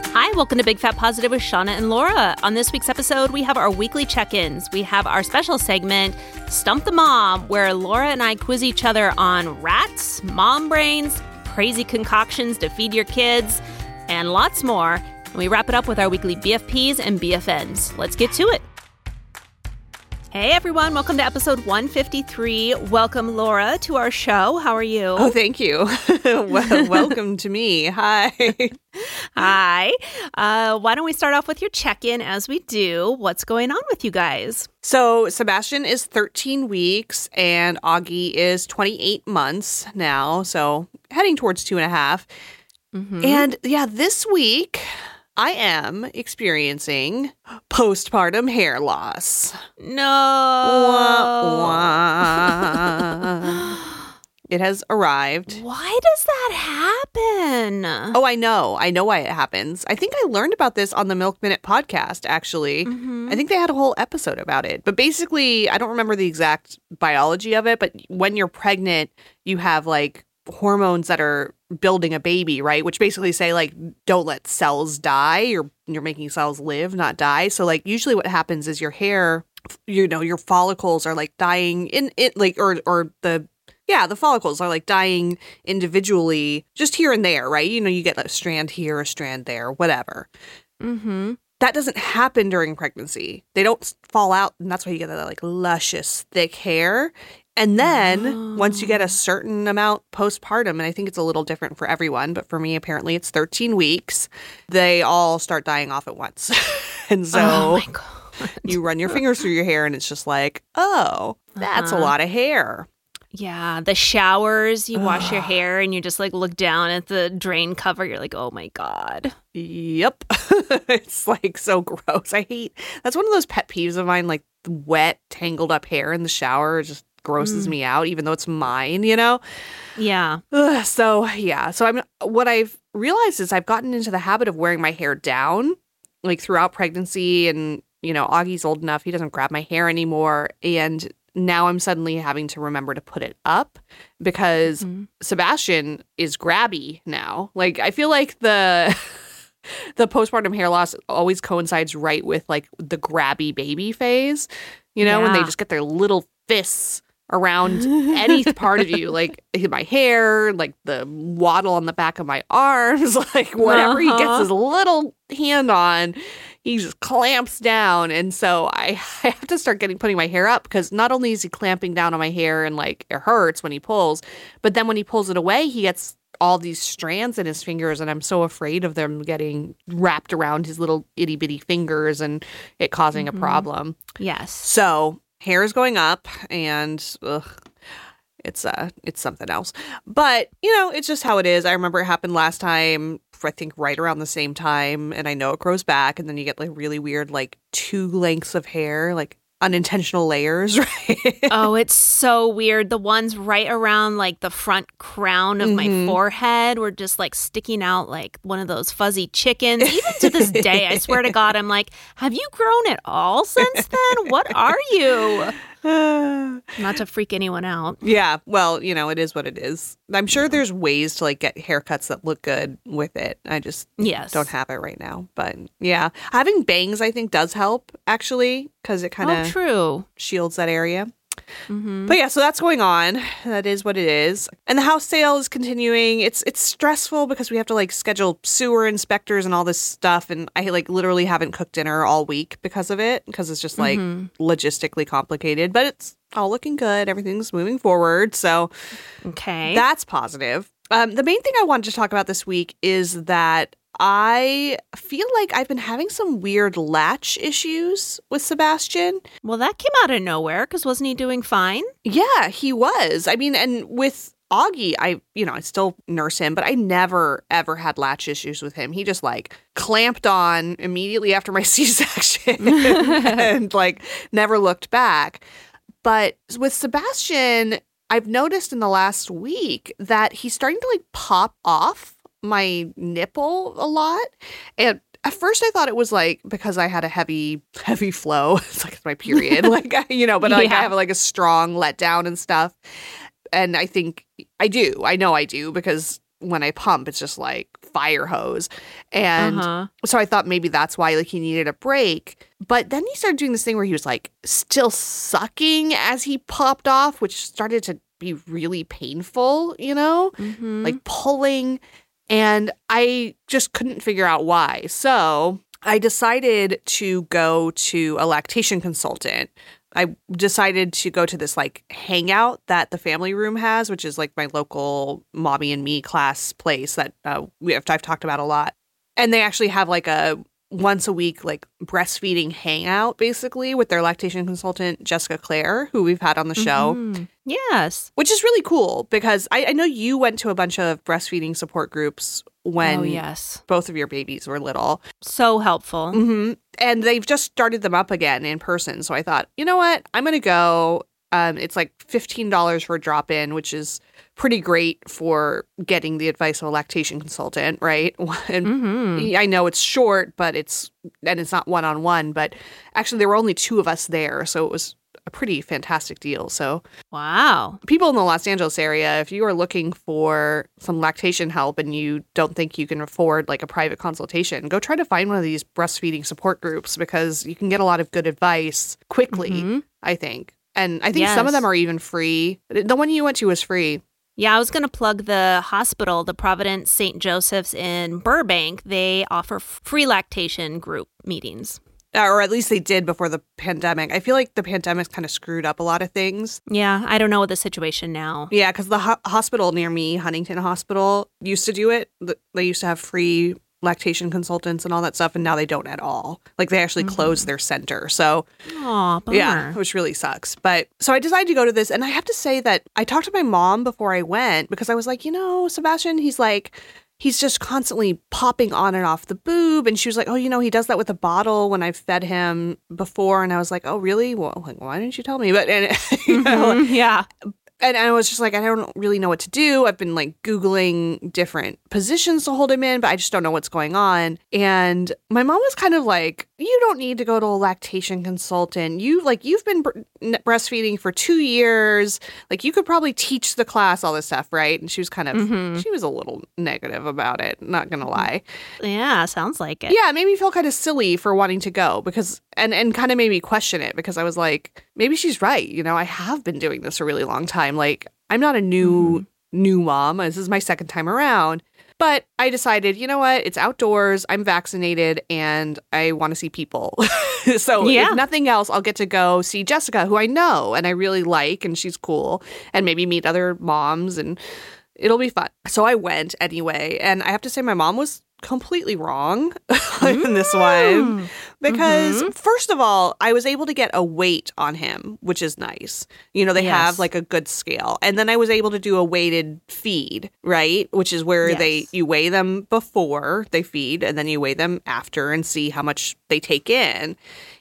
Hi, welcome to Big Fat Positive with Shauna and Laura. On this week's episode, we have our weekly check-ins. We have our special segment, Stump the Mom, where Laura and I quiz each other on rats, mom brains, crazy concoctions to feed your kids, and lots more. And we wrap it up with our weekly BFPs and BFNs. Let's get to it. Hey everyone, welcome to episode 153. Welcome, Laura, to our show. How are you? Oh, thank you. Welcome to me. Hi. Hi. Why don't we start off with your check-in as we do? What's going on with you guys? So Sebastian is 13 weeks and Augie is 28 months now. So heading towards 2.5. Mm-hmm. And yeah, this week I am experiencing postpartum hair loss. No. Wah, wah. It has arrived. Why does that happen? Oh, I know. I know why it happens. I think I learned about this on the Milk Minute podcast, actually. Mm-hmm. I think they had a whole episode about it. But basically, I don't remember the exact biology of it, but when you're pregnant, you have like hormones that are building a baby, right? Which basically say like, don't let cells die. You're making cells live, not die. So like usually what happens is your hair, your follicles are like dying in it, like, the follicles are like dying individually, just here and there, right? You get a strand here, a strand there, whatever. Mm-hmm. That doesn't happen during pregnancy. They don't fall out, and that's why you get that like luscious, thick hair. And then once you get a certain amount postpartum, and I think it's a little different for everyone, but for me, apparently it's 13 weeks, they all start dying off at once. And so Oh my God. you run your fingers through your hair and it's just like, oh, that's a lot of hair. Yeah, the showers, you wash your hair and you just like look down at the drain cover. You're like, oh my God. Yep. It's like so gross. That's one of those pet peeves of mine, like wet, tangled up hair in the shower just grosses me out, even though it's mine, Yeah. So what I've realized is I've gotten into the habit of wearing my hair down, like throughout pregnancy, and Augie's old enough, he doesn't grab my hair anymore, and now I'm suddenly having to remember to put it up because Sebastian is grabby now. Like I feel like the postpartum hair loss always coincides right with like the grabby baby phase, when they just get their little fists around any part of you, like my hair, like the waddle on the back of my arms, like whatever he gets his little hand on, he just clamps down. And so I have to start putting my hair up because not only is he clamping down on my hair and like it hurts when he pulls, but then when he pulls it away, he gets all these strands in his fingers, and I'm so afraid of them getting wrapped around his little itty bitty fingers and it causing a problem. Yes. So hair is going up, and it's something else. But it's just how it is. I remember it happened last time, I think right around the same time, and I know it grows back, and then you get like really weird like two lengths of hair, like unintentional layers, right? Oh, it's so weird. The ones right around like the front crown of my forehead were just like sticking out like one of those fuzzy chickens. Even to this day, I swear to God, I'm like, have you grown at all since then? What are you? Not to freak anyone out. Yeah, well, it is what it is. I'm sure there's ways to like get haircuts that look good with it. I just don't have it right now. But yeah, having bangs I think does help actually because it kind of shields that area. Mm-hmm. But yeah, so that's going on. That is what it is. And the house sale is continuing. It's stressful because we have to like schedule sewer inspectors and all this stuff. And I like literally haven't cooked dinner all week because of it, because it's just like logistically complicated. But it's all looking good. Everything's moving forward. So that's positive. The main thing I wanted to talk about this week is that I feel like I've been having some weird latch issues with Sebastian. Well, that came out of nowhere because wasn't he doing fine? Yeah, he was. I mean, and with Augie, I still nurse him, but I never, ever had latch issues with him. He just like clamped on immediately after my C-section and like never looked back. But with Sebastian, I've noticed in the last week that he's starting to like pop off my nipple a lot. And at first I thought it was like because I had a heavy flow. It's like my period, like, but like I have like a strong letdown and stuff. And I think I know I do because when I pump, it's just like fire hose. And so I thought maybe that's why like he needed a break. But then he started doing this thing where he was like still sucking as he popped off, which started to be really painful, you know, like pulling. And I just couldn't figure out why. So I decided to go to a lactation consultant. I decided to go to this like hangout that the Family Room has, which is like my local mommy and me class place that I've talked about a lot. And they actually have like a once a week like breastfeeding hangout basically with their lactation consultant, Jessica Clare, who we've had on the show. Yes. Which is really cool because I know you went to a bunch of breastfeeding support groups when both of your babies were little. So helpful. And they've just started them up again in person. So I thought, you know what? I'm going to go. It's like $15 for a drop-in, which is pretty great for getting the advice of a lactation consultant, right? And I know it's short, but it's not one-on-one. But actually, there were only 2 of us there, so it was a pretty fantastic deal. So wow. People in the Los Angeles area, if you are looking for some lactation help and you don't think you can afford like a private consultation, go try to find one of these breastfeeding support groups because you can get a lot of good advice quickly, I think. And I think some of them are even free. The one you went to was free. Yeah, I was going to plug the hospital, the Providence St. Joseph's in Burbank. They offer free lactation group meetings. Or at least they did before the pandemic. I feel like the pandemic's kind of screwed up a lot of things. Yeah, I don't know what the situation now. Yeah, because the hospital near me, Huntington Hospital, used to do it. They used to have free lactation consultants and all that stuff, and now they don't at all. Like, they actually closed their center. So, bummer. Yeah, which really sucks. But so I decided to go to this, and I have to say that I talked to my mom before I went because I was like, Sebastian, he's just constantly popping on and off the boob. And she was like, oh, he does that with a bottle when I've fed him before. And I was like, oh, really? Well, like, why didn't you tell me? But, yeah. And I was just like, I don't really know what to do. I've been like Googling different positions to hold him in, but I just don't know what's going on. And my mom was kind of like, you don't need to go to a lactation consultant. You've been breastfeeding for 2 years. Like, you could probably teach the class all this stuff, right? And she was kind of, she was a little negative about it, not going to lie. Yeah, sounds like it. Yeah, it made me feel kind of silly for wanting to go because, and kind of made me question it because I was like, maybe she's right. I have been doing this a really long time. Like, I'm not a new mom. This is my second time around. But I decided, you know what? It's outdoors. I'm vaccinated and I want to see people. So if nothing else, I'll get to go see Jessica, who I know and I really like, and she's cool, and maybe meet other moms, and it'll be fun. So I went anyway. And I have to say my mom was completely wrong in this one because first of all, I was able to get a weight on him, which is nice. They have like a good scale. And then I was able to do a weighted feed, right? Which is where you weigh them before they feed and then you weigh them after and see how much they take in.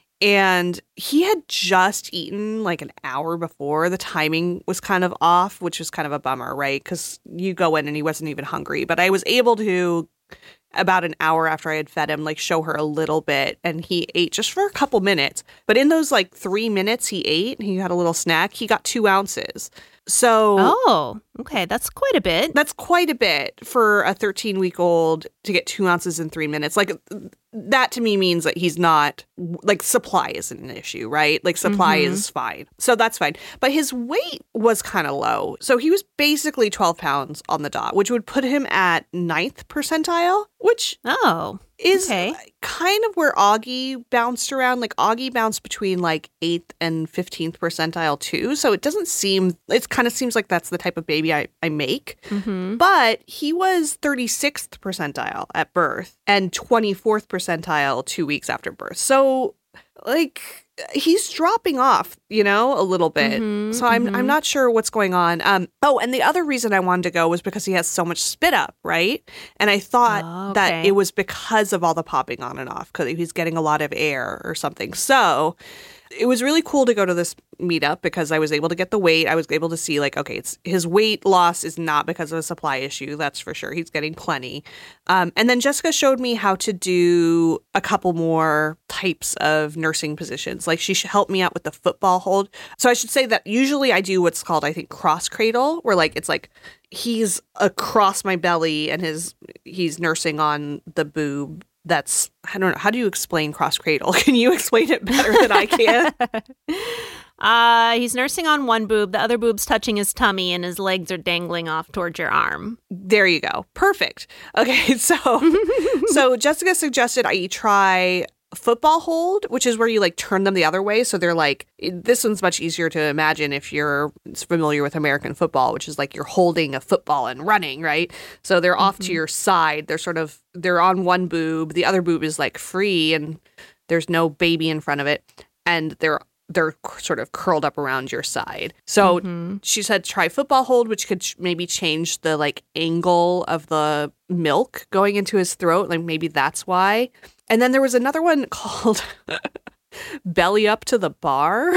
And he had just eaten like an hour before. The timing was kind of off, which was kind of a bummer, right? Because you go in and he wasn't even hungry. But I was able to, about an hour after I had fed him, like show her a little bit. And he ate just for a couple minutes. But in those like 3 minutes he ate, he had a little snack, he got 2 ounces. So, oh, okay. That's quite a bit. That's quite a bit for a 13-week-old to get 2 ounces in 3 minutes. Like, that to me means that he's not, like, supply isn't an issue, right? Like, supply is fine. So that's fine. But his weight was kind of low. So he was basically 12 pounds on the dot, which would put him at 9th percentile, which is kind of where Augie bounced around. Like, Augie bounced between, like, 8th and 15th percentile, too. So it doesn't seem, it kind of seems like that's the type of baby I make. But he was 36th percentile at birth and 24th percentile 2 weeks after birth. So, like, he's dropping off, a little bit. So I'm not sure what's going on. And the other reason I wanted to go was because he has so much spit up, right? And I thought that it was because of all the popping on and off, because he's getting a lot of air or something. So it was really cool to go to this meetup because I was able to get the weight. I was able to see, like, okay, his weight loss is not because of a supply issue. That's for sure. He's getting plenty. And then Jessica showed me how to do a couple more types of nursing positions. Like she should help me out with the football hold. So I should say that usually I do what's called, I think, cross cradle, where like it's like he's across my belly and he's nursing on the boob. That's, I don't know. How do you explain cross cradle? Can you explain it better than I can? He's nursing on one boob, the other boob's touching his tummy, and his legs are dangling off towards your arm. There you go. Perfect. Okay, so Jessica suggested I try football hold, which is where you like turn them the other way. So they're like, this one's much easier to imagine if you're familiar with American football, which is like you're holding a football and running, right? So they're off to your side. They're on one boob. The other boob is like free and there's no baby in front of it. And they're sort of curled up around your side. So she said try football hold, which could maybe change the like angle of the milk going into his throat. Like maybe that's why. And then there was another one called belly up to the bar.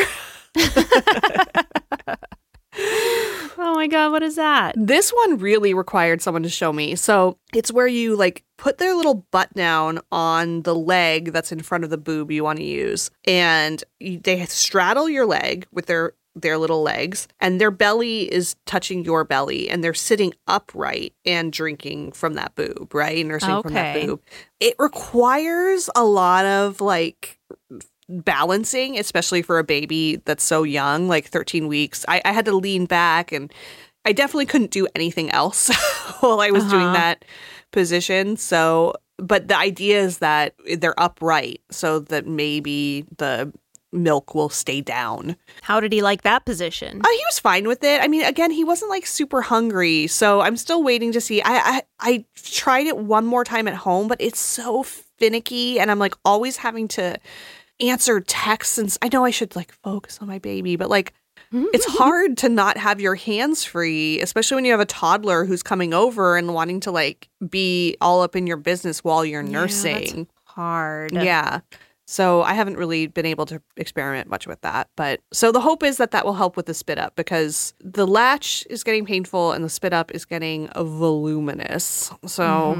Oh my God, what is that? This one really required someone to show me. So it's where you like put their little butt down on the leg that's in front of the boob you want to use. And they straddle your leg with their little legs, and their belly is touching your belly, and they're sitting upright and drinking from that boob, right? Nursing from that boob. It requires a lot of like balancing, especially for a baby that's so young, like 13 weeks. I had to lean back, and I definitely couldn't do anything else while I was doing that position. So, but the idea is that they're upright so that maybe the milk will stay down. How did he like that position? He was fine with it. I mean, again, he wasn't like super hungry, so I'm still waiting to see. I tried it one more time at home, but it's so finicky, and I'm like always having to answer texts, and I know I should like focus on my baby, but like it's hard to not have your hands free, especially when you have a toddler who's coming over and wanting to like be all up in your business while you're nursing. That's hard. Yeah. So I haven't really been able to experiment much with that. But so the hope is that will help with the spit up, because the latch is getting painful and the spit up is getting voluminous. So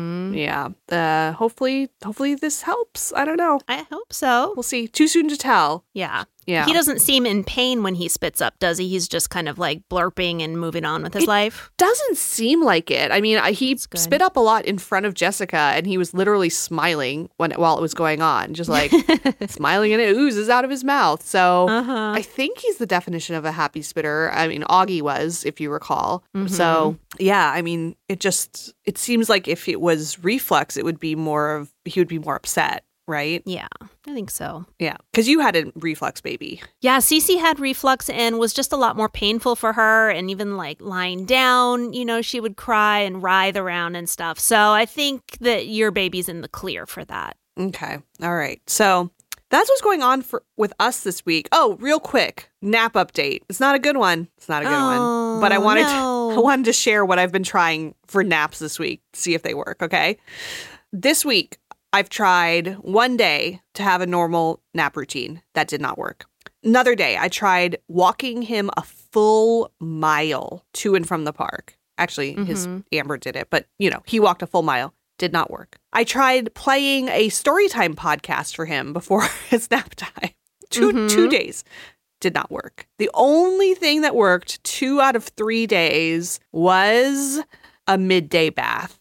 yeah, hopefully this helps. I don't know. I hope so. We'll see. Too soon to tell. Yeah. Yeah. He doesn't seem in pain when he spits up, does he? He's just kind of like blurping and moving on with his life. Doesn't seem like it. I mean, he spit up a lot in front of Jessica, and he was literally smiling while it was going on, just like smiling, and it oozes out of his mouth. So I think he's the definition of a happy spitter. I mean, Augie was, if you recall. So yeah, I mean, it seems like if it was reflux, he would be more upset. Right? Yeah, I think so. Yeah, because you had a reflux baby. Yeah, Cece had reflux and was just a lot more painful for her. And even like lying down, she would cry and writhe around and stuff. So I think that your baby's in the clear for that. Okay. All right. So that's what's going on with us this week. Oh, real quick, nap update. It's not a good one. But I wanted to share what I've been trying for naps this week, see if they work. Okay. This week, I've tried one day to have a normal nap routine. That did not work. Another day, I tried walking him a full mile to and from the park. Actually, his Amber did it, but he walked a full mile. Did not work. I tried playing a storytime podcast for him before his nap time. Two days. Did not work. The only thing that worked 2 out of 3 days was a midday bath.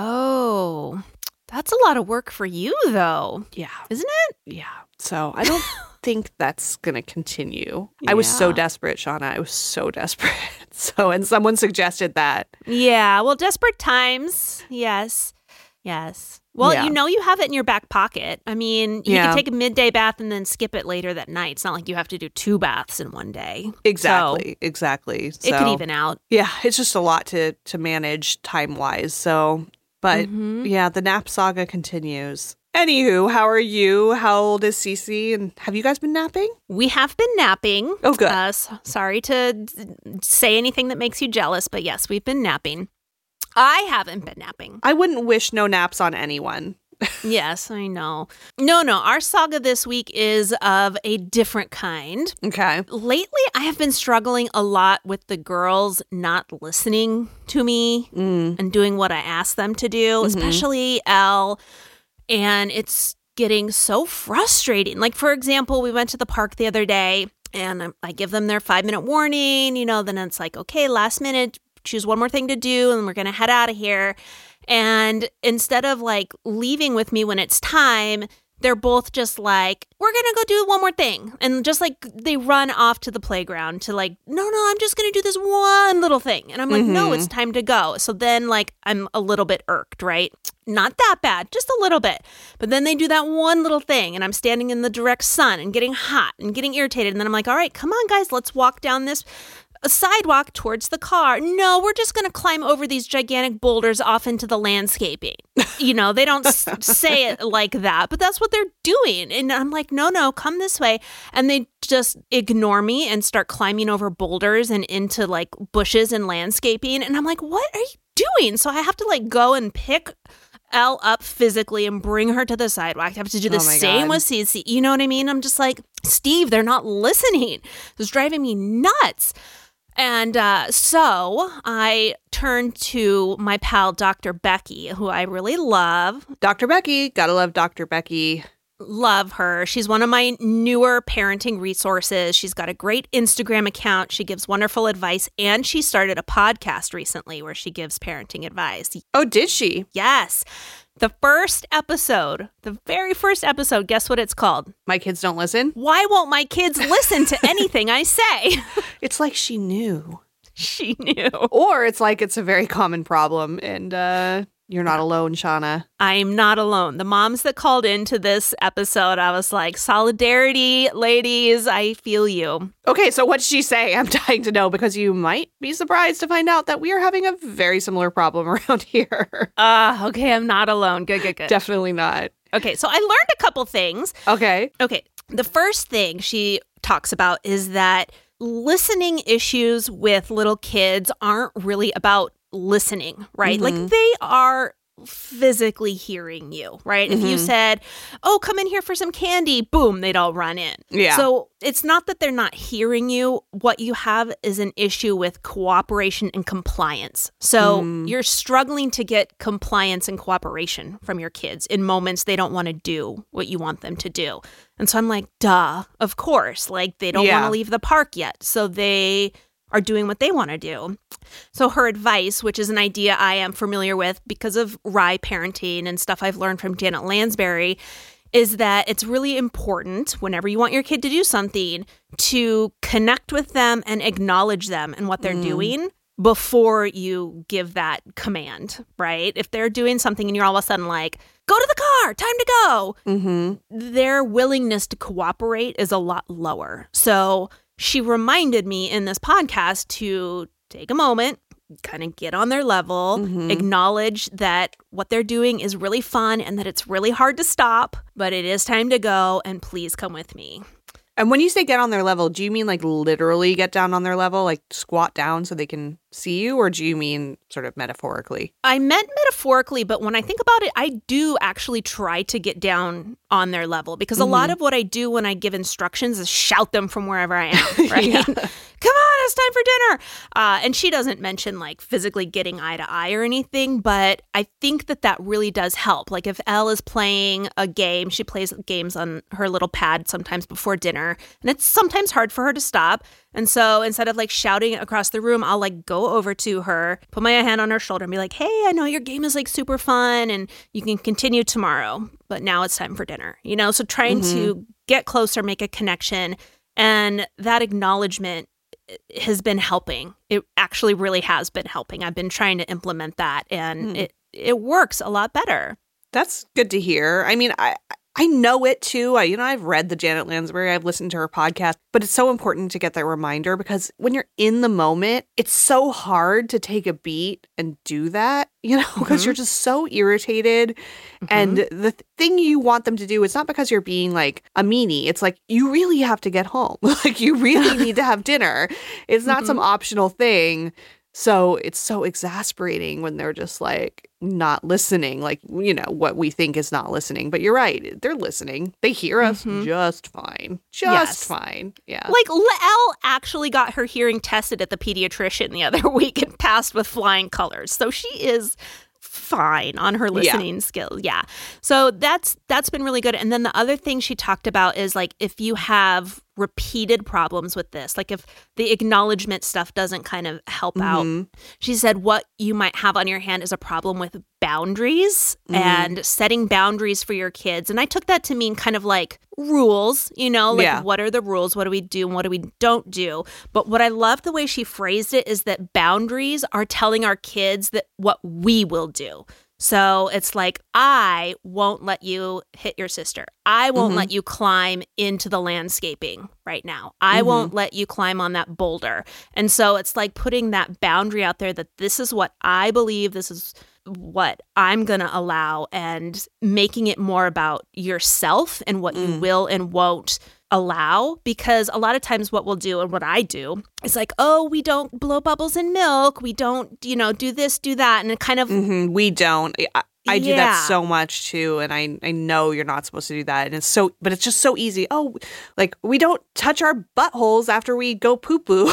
Oh, that's a lot of work for you, though. Yeah. Isn't it? Yeah. So I don't think that's going to continue. Yeah. I was so desperate, Shauna. I was so desperate. And someone suggested that. Yeah. Well, desperate times. Yes. Well, you have it in your back pocket. I mean, you can take a midday bath and then skip it later that night. It's not like you have to do 2 baths in one day. Exactly. So, it could even out. Yeah. It's just a lot to manage time-wise. So... But yeah, the nap saga continues. Anywho, how are you? How old is Cece? And have you guys been napping? We have been napping. Oh, good. Sorry to say anything that makes you jealous, but yes, we've been napping. I haven't been napping. I wouldn't wish no naps on anyone. Yes, I know. No, our saga this week is of a different kind. Okay. Lately, I have been struggling a lot with the girls not listening to me and doing what I ask them to do, especially Elle. And it's getting so frustrating. Like, for example, we went to the park the other day and I give them their 5-minute warning, then it's like, okay, last minute, choose one more thing to do and we're going to head out of here. And instead of like leaving with me when it's time, they're both just like, we're going to go do one more thing. And just like they run off to the playground to like, no, I'm just going to do this one little thing. And I'm like, no, it's time to go. So then like I'm a little bit irked, right? Not that bad, just a little bit. But then they do that one little thing and I'm standing in the direct sun and getting hot and getting irritated. And then I'm like, all right, come on, guys, let's walk down this sidewalk towards the car. No, we're just going to climb over these gigantic boulders off into the landscaping. They don't say it like that, but that's what they're doing. And I'm like, no, come this way. And they just ignore me and start climbing over boulders and into like bushes and landscaping. And I'm like, what are you doing? So I have to like go and pick Elle up physically and bring her to the sidewalk. I have to do the same with Cece. You know what I mean? I'm just like, Steve, they're not listening. It's driving me nuts. And so I turned to my pal, Dr. Becky, who I really love. Dr. Becky. Gotta love Dr. Becky. Love her. She's one of my newer parenting resources. She's got a great Instagram account. She gives wonderful advice. And she started a podcast recently where she gives parenting advice. Oh, did she? Yes. The very first episode, guess what it's called? My Kids Don't Listen? Why won't my kids listen to anything I say? It's like she knew. She knew. Or it's like it's a very common problem and you're not alone, Shauna. I'm not alone. The moms that called into this episode, I was like, solidarity, ladies, I feel you. Okay, so what'd she say? I'm dying to know because you might be surprised to find out that we are having a very similar problem around here. Okay, I'm not alone. Good. Definitely not. Okay, so I learned a couple things. Okay. The first thing she talks about is that listening issues with little kids aren't really about listening, right? Like they are physically hearing you, right? If you said, oh, come in here for some candy, boom, they'd all run in. Yeah. So it's not that they're not hearing you. What you have is an issue with cooperation and compliance. So you're struggling to get compliance and cooperation from your kids in moments they don't want to do what you want them to do. And so I'm like, duh, of course. Like they don't want to leave the park yet. So they are doing what they want to do. So her advice, which is an idea I am familiar with because of Rye parenting and stuff I've learned from Janet Lansbury, is that it's really important whenever you want your kid to do something to connect with them and acknowledge them and what they're doing before you give that command, right? If they're doing something and you're all of a sudden like, go to the car, time to go, their willingness to cooperate is a lot lower. So she reminded me in this podcast to take a moment, kind of get on their level, acknowledge that what they're doing is really fun and that it's really hard to stop, but it is time to go and please come with me. And when you say get on their level, do you mean like literally get down on their level, like squat down so they can see you? Or do you mean sort of metaphorically? I meant metaphorically, but when I think about it, I do actually try to get down on their level because a lot of what I do when I give instructions is shout them from wherever I am, right? Come on, it's time for dinner. And she doesn't mention like physically getting eye to eye or anything, but I think that really does help. Like if Elle is playing a game, she plays games on her little pad sometimes before dinner, and it's sometimes hard for her to stop. And so instead of like shouting across the room, I'll like go over to her, put my hand on her shoulder and be like, hey, I know your game is like super fun and you can continue tomorrow, but now it's time for dinner, So trying to get closer, make a connection, and that acknowledgement has been helping. It actually really has been helping. I've been trying to implement that and it works a lot better. That's good to hear. I mean, I know it too. I've read the Janet Lansbury, I've listened to her podcast, but it's so important to get that reminder because when you're in the moment, it's so hard to take a beat and do that, because you're just so irritated. And the thing you want them to do, it's not because you're being like a meanie. It's like, you really have to get home. Like you really need to have dinner. It's not some optional thing. So it's so exasperating when they're just like not listening, like, what we think is not listening. But you're right. They're listening. They hear us just fine. Just fine. Yeah. Like Elle actually got her hearing tested at the pediatrician the other week and passed with flying colors. So she is fine on her listening skills. Yeah. So that's been really good. And then the other thing she talked about is like if you have repeated problems with this, like if the acknowledgement stuff doesn't kind of help out, she said what you might have on your hand is a problem with boundaries and setting boundaries for your kids. And I took that to mean kind of like rules, like what are the rules? What do we do and what do we don't do? But what I love the way she phrased it is that boundaries are telling our kids that what we will do. So it's like, I won't let you hit your sister. I won't let you climb into the landscaping right now. I won't let you climb on that boulder. And so it's like putting that boundary out there that this is what I believe, this is what I'm going to allow, and making it more about yourself and what you will and won't allow. Because a lot of times what we'll do and what I do is like, oh, we don't blow bubbles in milk. We don't, do this, do that. And it kind of... We don't. I do that so much too. And I know you're not supposed to do that. And but it's just so easy. Oh, like we don't touch our buttholes after we go poo-poo.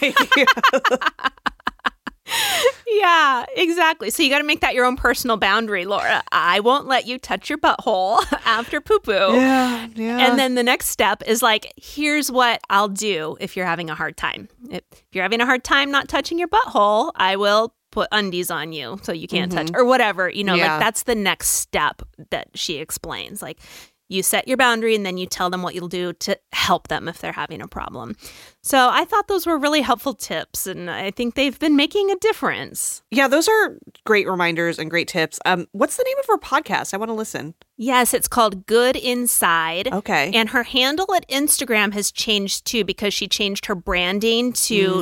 Yeah, exactly. So you got to make that your own personal boundary, Laura. I won't let you touch your butthole after poo-poo. Yeah. And then the next step is like, here's what I'll do if you're having a hard time. If you're having a hard time not touching your butthole, I will put undies on you so you can't touch, or whatever. Like that's the next step that she explains. Like you set your boundary and then you tell them what you'll do to help them if they're having a problem. So I thought those were really helpful tips, and I think they've been making a difference. Yeah, those are great reminders and great tips. What's the name of her podcast? I want to listen. Yes, it's called Good Inside. Okay. And her handle at Instagram has changed too because she changed her branding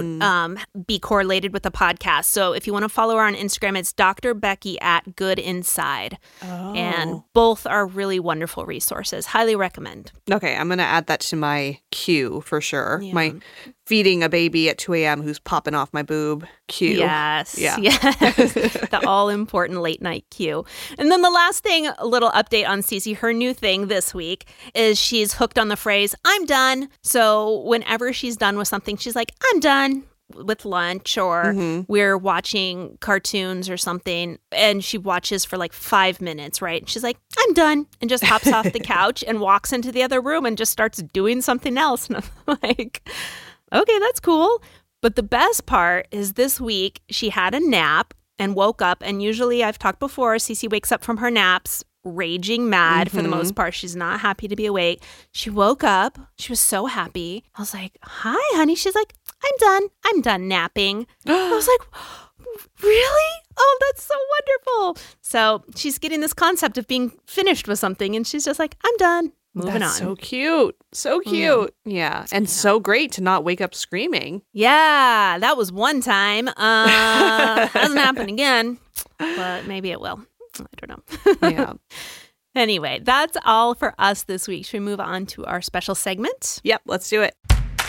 to be correlated with the podcast. So if you want to follow her on Instagram, it's Dr. Becky at Good Inside. Oh. And both are really wonderful resources. Highly recommend. Okay, I'm going to add that to my queue for sure. Yeah. My feeding a baby at 2 a.m. who's popping off my boob queue. Yes. Yeah. Yes. The all-important late night queue. And then the last thing, a little update on Cece. Her new thing this week is she's hooked on the phrase, I'm done. So whenever she's done with something, she's like, I'm done with lunch, or we're watching cartoons or something, and she watches for like 5 minutes, right? And she's like, I'm done, and just hops off the couch and walks into the other room and just starts doing something else. And I'm like, okay, that's cool. But the best part is this week she had a nap and woke up, and usually I've talked before, Cece wakes up from her naps raging mad for the most part. She's not happy to be awake. She woke up. She was so happy. I was like, hi, honey. She's like, I'm done. I'm done napping. I was like, really? Oh, that's so wonderful. So she's getting this concept of being finished with something, and she's just like, I'm done. Moving on. So cute. So cute. Yeah. And so great to not wake up screaming. Yeah. That was one time. Hasn't happened again, but maybe it will. I don't know. Yeah. Anyway, that's all for us this week. Should we move on to our special segment? Yep, let's do it.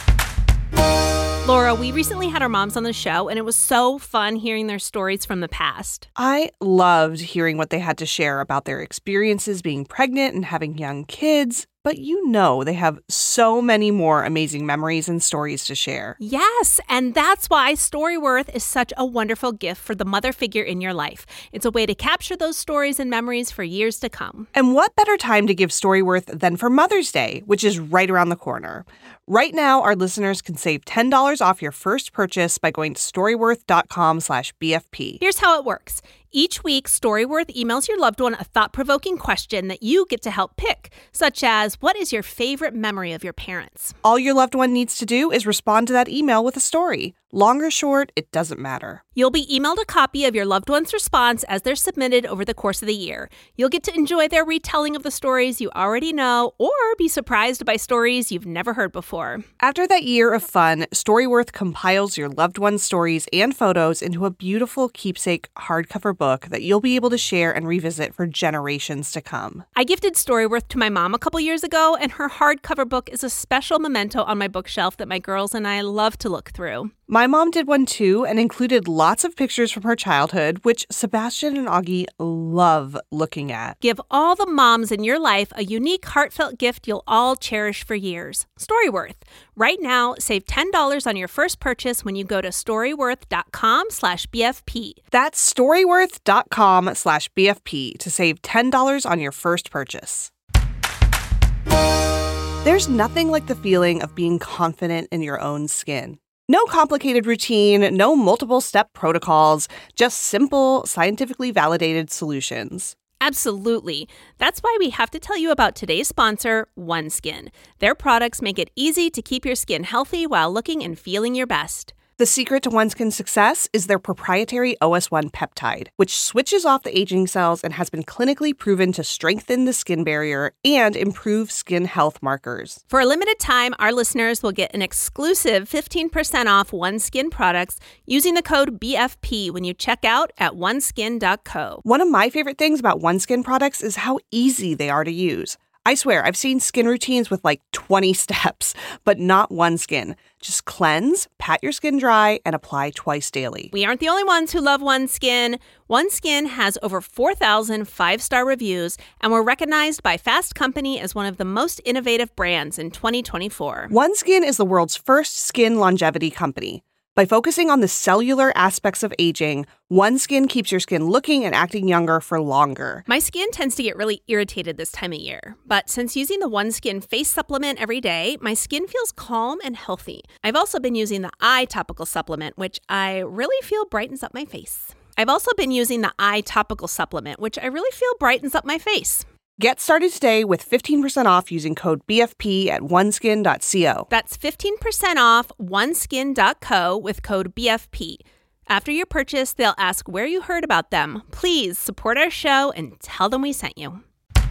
Laura, we recently had our moms on the show, and it was so fun hearing their stories from the past. I loved hearing what they had to share about their experiences being pregnant and having young kids. But they have so many more amazing memories and stories to share. Yes, and that's why Storyworth is such a wonderful gift for the mother figure in your life. It's a way to capture those stories and memories for years to come. And what better time to give Storyworth than for Mother's Day, which is right around the corner. Right now, our listeners can save $10 off your first purchase by going to storyworth.com/BFP. Here's how it works. Each week, Storyworth emails your loved one a thought-provoking question that you get to help pick, such as, what is your favorite memory of your parents? All your loved one needs to do is respond to that email with a story. Long or short, it doesn't matter. You'll be emailed a copy of your loved one's response as they're submitted over the course of the year. You'll get to enjoy their retelling of the stories you already know, or be surprised by stories you've never heard before. After that year of fun, Storyworth compiles your loved one's stories and photos into a beautiful keepsake hardcover book that you'll be able to share and revisit for generations to come. I gifted Storyworth to my mom a couple years ago, and her hardcover book is a special memento on my bookshelf that my girls and I love to look through. My mom did one too and included lots of pictures from her childhood, which Sebastian and Augie love looking at. Give all the moms in your life a unique, heartfelt gift you'll all cherish for years. Storyworth. Right now, save $10 on your first purchase when you go to storyworth.com/BFP. That's storyworth.com/BFP to save $10 on your first purchase. There's nothing like the feeling of being confident in your own skin. No complicated routine, no multiple-step protocols, just simple, scientifically validated solutions. Absolutely. That's why we have to tell you about today's sponsor, OneSkin. Their products make it easy to keep your skin healthy while looking and feeling your best. The secret to OneSkin's success is their proprietary OS1 peptide, which switches off the aging cells and has been clinically proven to strengthen the skin barrier and improve skin health markers. For a limited time, our listeners will get an exclusive 15% off OneSkin products using the code BFP when you check out at oneskin.co. One of my favorite things about OneSkin products is how easy they are to use. I swear, I've seen skin routines with like 20 steps, but not OneSkin. Just cleanse, pat your skin dry, and apply twice daily. We aren't the only ones who love OneSkin. OneSkin has over 4,000 five-star reviews, and we're recognized by Fast Company as one of the most innovative brands in 2024. OneSkin is the world's first skin longevity company. By focusing on the cellular aspects of aging, OneSkin keeps your skin looking and acting younger for longer. My skin tends to get really irritated this time of year, but since using the OneSkin face supplement every day, my skin feels calm and healthy. I've also been using the eye topical supplement, which I really feel brightens up my face. Get started today with 15% off using code BFP at oneskin.co. That's 15% off oneskin.co with code BFP. After your purchase, they'll ask where you heard about them. Please support our show and tell them we sent you.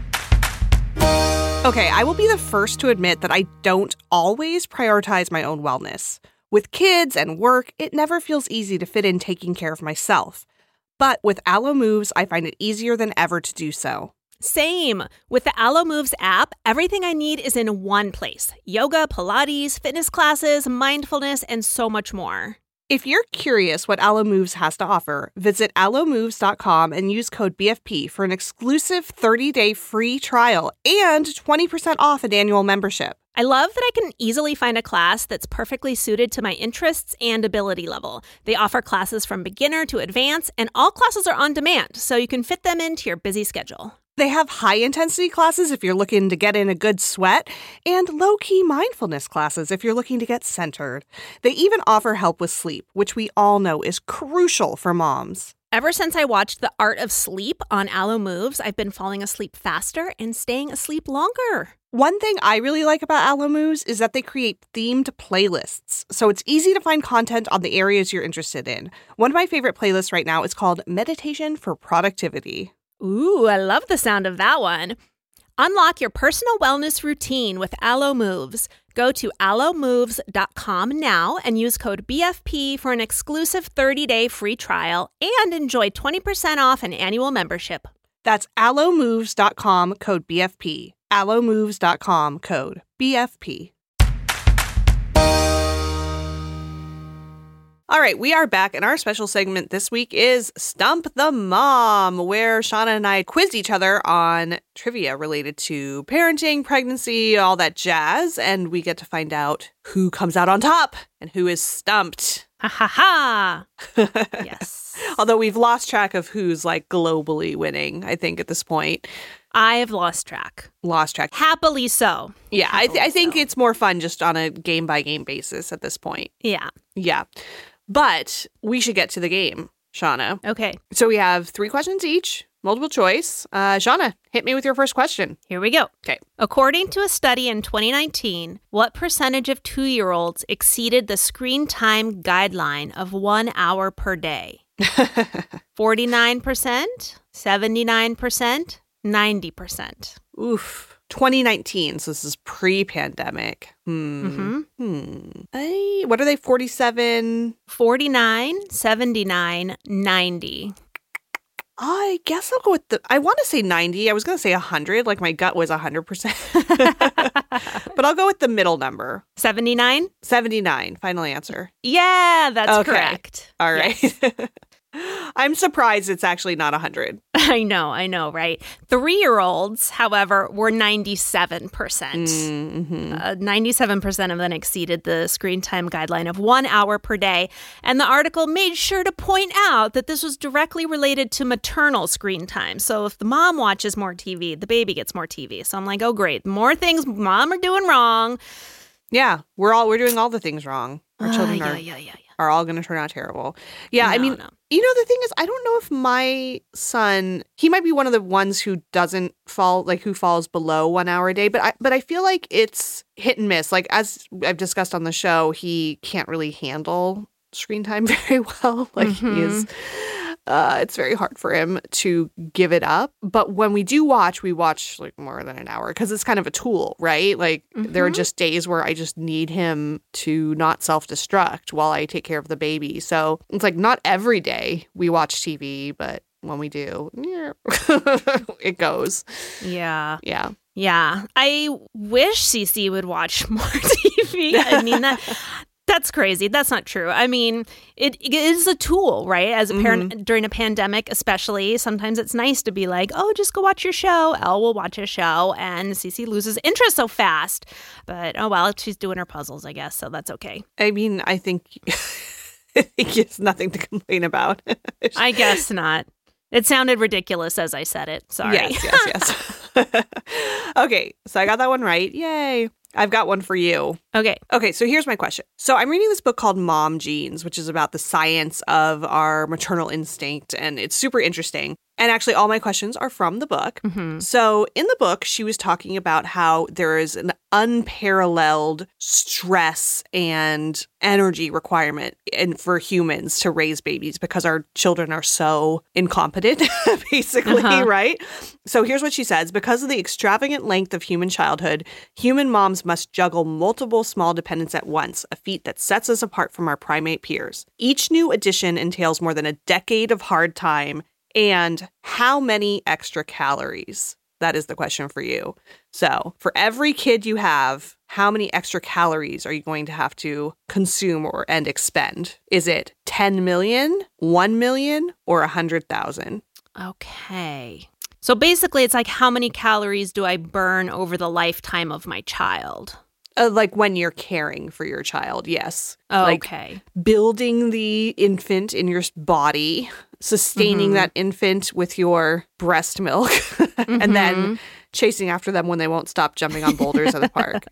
Okay, I will be the first to admit that I don't always prioritize my own wellness. With kids and work, it never feels easy to fit in taking care of myself. But with Alo Moves, I find it easier than ever to do so. Same. With the Alo Moves app, everything I need is in one place. Yoga, Pilates, fitness classes, mindfulness, and so much more. If you're curious what Alo Moves has to offer, visit alomoves.com and use code BFP for an exclusive 30-day free trial and 20% off an annual membership. I love that I can easily find a class that's perfectly suited to my interests and ability level. They offer classes from beginner to advanced, and all classes are on demand, so you can fit them into your busy schedule. They have high-intensity classes if you're looking to get in a good sweat, and low-key mindfulness classes if you're looking to get centered. They even offer help with sleep, which we all know is crucial for moms. Ever since I watched The Art of Sleep on Alo Moves, I've been falling asleep faster and staying asleep longer. One thing I really like about Alo Moves is that they create themed playlists, so it's easy to find content on the areas you're interested in. One of my favorite playlists right now is called Meditation for Productivity. Ooh, I love the sound of that one. Unlock your personal wellness routine with Alo Moves. Go to alomoves.com now and use code BFP for an exclusive 30-day free trial and enjoy 20% off an annual membership. That's alomoves.com, code BFP. alomoves.com, code BFP. All right, we are back, and our special segment this week is Stump the Mom, where Shauna and I quizzed each other on trivia related to parenting, pregnancy, all that jazz, and we get to find out who comes out on top and who is stumped. Ha ha ha! Yes. Although we've lost track of who's like globally winning, I think, at this point. I've lost track. Happily so. Yeah, I think it's more fun just on a game-by-game basis at this point. Yeah. Yeah. But we should get to the game, Shauna. Okay. So we have 3 questions each, multiple choice. Shauna, hit me with your first question. Here we go. Okay. According to a study in 2019, what percentage of 2-year-olds exceeded the screen time guideline of 1 hour per day? 49%, 79%, 90%. Oof. 2019, so this is pre-pandemic. What are they, 47? 49, 79, 90. I guess I'll go with I want to say 90. I was going to say 100. Like my gut was 100%. But I'll go with the middle number. 79? 79. Final answer. Yeah, that's correct. All right. Yes. I'm surprised it's actually not 100. I know, right? 3-year-olds, however, were 97%. 97% of them exceeded the screen time guideline of 1 hour per day. And the article made sure to point out that this was directly related to maternal screen time. So if the mom watches more TV, the baby gets more TV. So I'm like, oh, great. More things mom are doing wrong. Yeah, we're doing all the things wrong. Our children are all going to turn out terrible. Yeah, I mean, you know, the thing is, I don't know if my son, he might be one of the ones who doesn't fall, like who falls below 1 hour a day, but I feel like it's hit and miss. Like as I've discussed on the show, he can't really handle screen time very well. Like he is, it's very hard for him to give it up. But when we watch like more than an hour because it's kind of a tool, right? Like there are just days where I just need him to not self-destruct while I take care of the baby. So it's like not every day we watch TV, but when we do, it goes. Yeah. Yeah. Yeah. I wish Cece would watch more TV. I mean, that's crazy. That's not true. I mean, it is a tool, right? As a parent during a pandemic, especially, sometimes it's nice to be like, oh, just go watch your show. Elle will watch a show, and Cece loses interest so fast. But, oh, well, she's doing her puzzles, I guess, so that's okay. I mean, I think it's nothing to complain about. I guess not. It sounded ridiculous as I said it. Sorry. Yes. Okay, so I got that one right. Yay. I've got one for you. Okay, so here's my question. So I'm reading this book called Mom Genes, which is about the science of our maternal instinct, and it's super interesting. And actually, all my questions are from the book. So in the book, she was talking about how there is an unparalleled stress and energy requirement for humans to raise babies because our children are so incompetent, basically, right? So here's what she says. Because of the extravagant length of human childhood, human moms must juggle multiple small dependents at once, a feat that sets us apart from our primate peers. Each new addition entails more than a decade of hard time. And how many extra calories? That is the question for you. So for every kid you have, how many extra calories are you going to have to consume and expend? Is it 10 million, 1 million, or 100,000? Okay. So basically, it's like how many calories do I burn over the lifetime of my child? Like when you're caring for your child, yes. Oh, like okay. Building the infant in your body, sustaining that infant with your breast milk, and then chasing after them when they won't stop jumping on boulders at the park.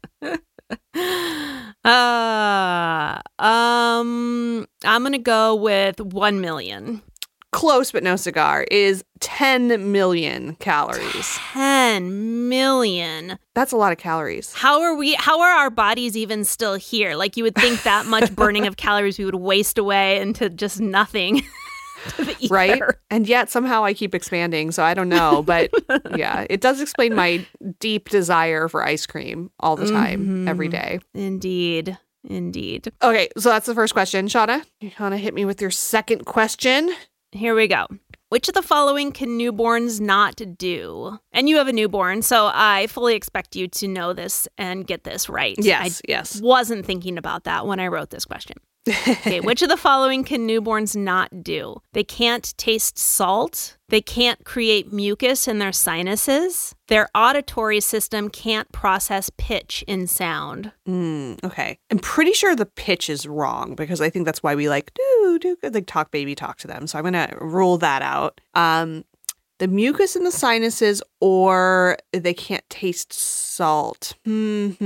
I'm going to go with 1 million. Close, but no cigar, is 10 million calories. 10 million. That's a lot of calories. How are our bodies even still here? Like you would think that much burning of calories we would waste away into just nothing. Right? And yet somehow I keep expanding, so I don't know. But yeah, it does explain my deep desire for ice cream all the time, every day. Indeed. Okay, so that's the first question. Shauna, you want to hit me with your second question? Here we go. Which of the following can newborns not do? And you have a newborn, so I fully expect you to know this and get this right. Yes. Wasn't thinking about that when I wrote this question. Okay, which of the following can newborns not do? They can't taste salt. They can't create mucus in their sinuses. Their auditory system can't process pitch in sound. Okay. I'm pretty sure the pitch is wrong because I think that's why we like talk baby talk to them. So I'm going to rule that out. The mucus in the sinuses, or they can't taste salt. That's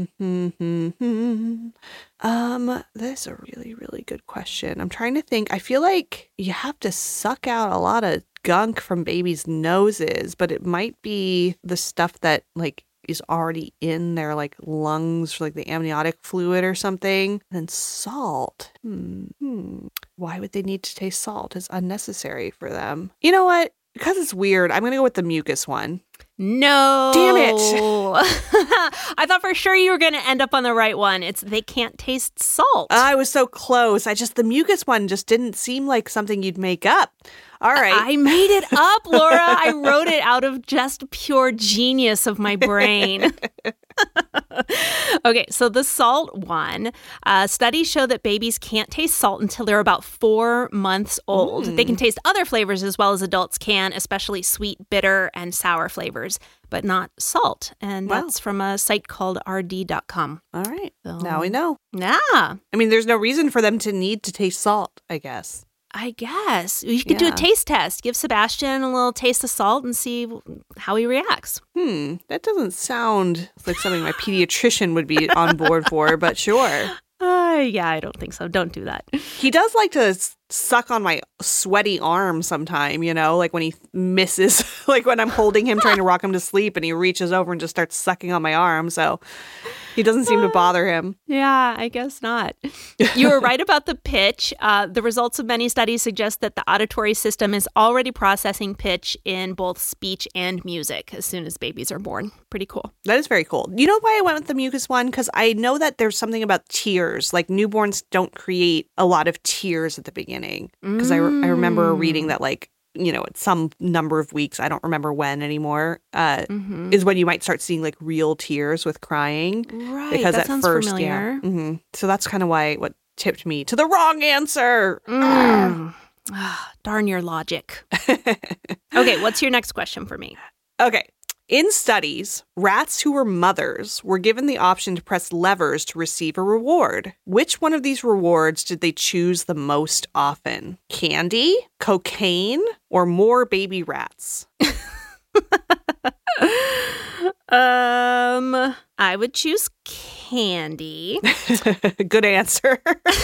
a really, really good question. I'm trying to think. I feel like you have to suck out a lot of gunk from babies' noses, but it might be the stuff that like is already in their like lungs, like the amniotic fluid or something. And then salt. Why would they need to taste salt? It's unnecessary for them. You know what? Because it's weird, I'm going to go with the mucus one. No. Damn it. I thought for sure you were going to end up on the right one. It's they can't taste salt. I was so close. The mucus one just didn't seem like something you'd make up. All right. I made it up, Laura. I wrote it out of just pure genius of my brain. Okay, so the salt one. Studies show that babies can't taste salt until they're about 4 months old. They can taste other flavors as well as adults can, especially sweet, bitter, and sour flavors, but not salt. And that's from a site called rd.com. All right. So, Now we know. Yeah, I mean, there's no reason for them to need to taste salt, I guess. I guess. You could do a taste test. Give Sebastian a little taste of salt and see how he reacts. That doesn't sound like something my pediatrician would be on board for, but sure. Yeah, I don't think so. Don't do that. He does like to suck on my sweaty arm sometime, you know, like when he misses, like when I'm holding him trying to rock him to sleep and he reaches over and just starts sucking on my arm. So he doesn't seem to bother him. Yeah, I guess not. You were right about the pitch. The results of many studies suggest that the auditory system is already processing pitch in both speech and music as soon as babies are born. Pretty cool. That is very cool. You know why I went with the mucus one? Because I know that there's something about tears. Like newborns don't create a lot of tears at the beginning. Because I remember reading that, like, you know, at some number of weeks, I don't remember when anymore, is when you might start seeing like real tears with crying. Right. Because that sounds familiar. Yeah. So that's kind of what tipped me to the wrong answer. Darn your logic. Okay, what's your next question for me? Okay. In studies, rats who were mothers were given the option to press levers to receive a reward. Which one of these rewards did they choose the most often? Candy, cocaine, or more baby rats? I would choose candy. Good answer.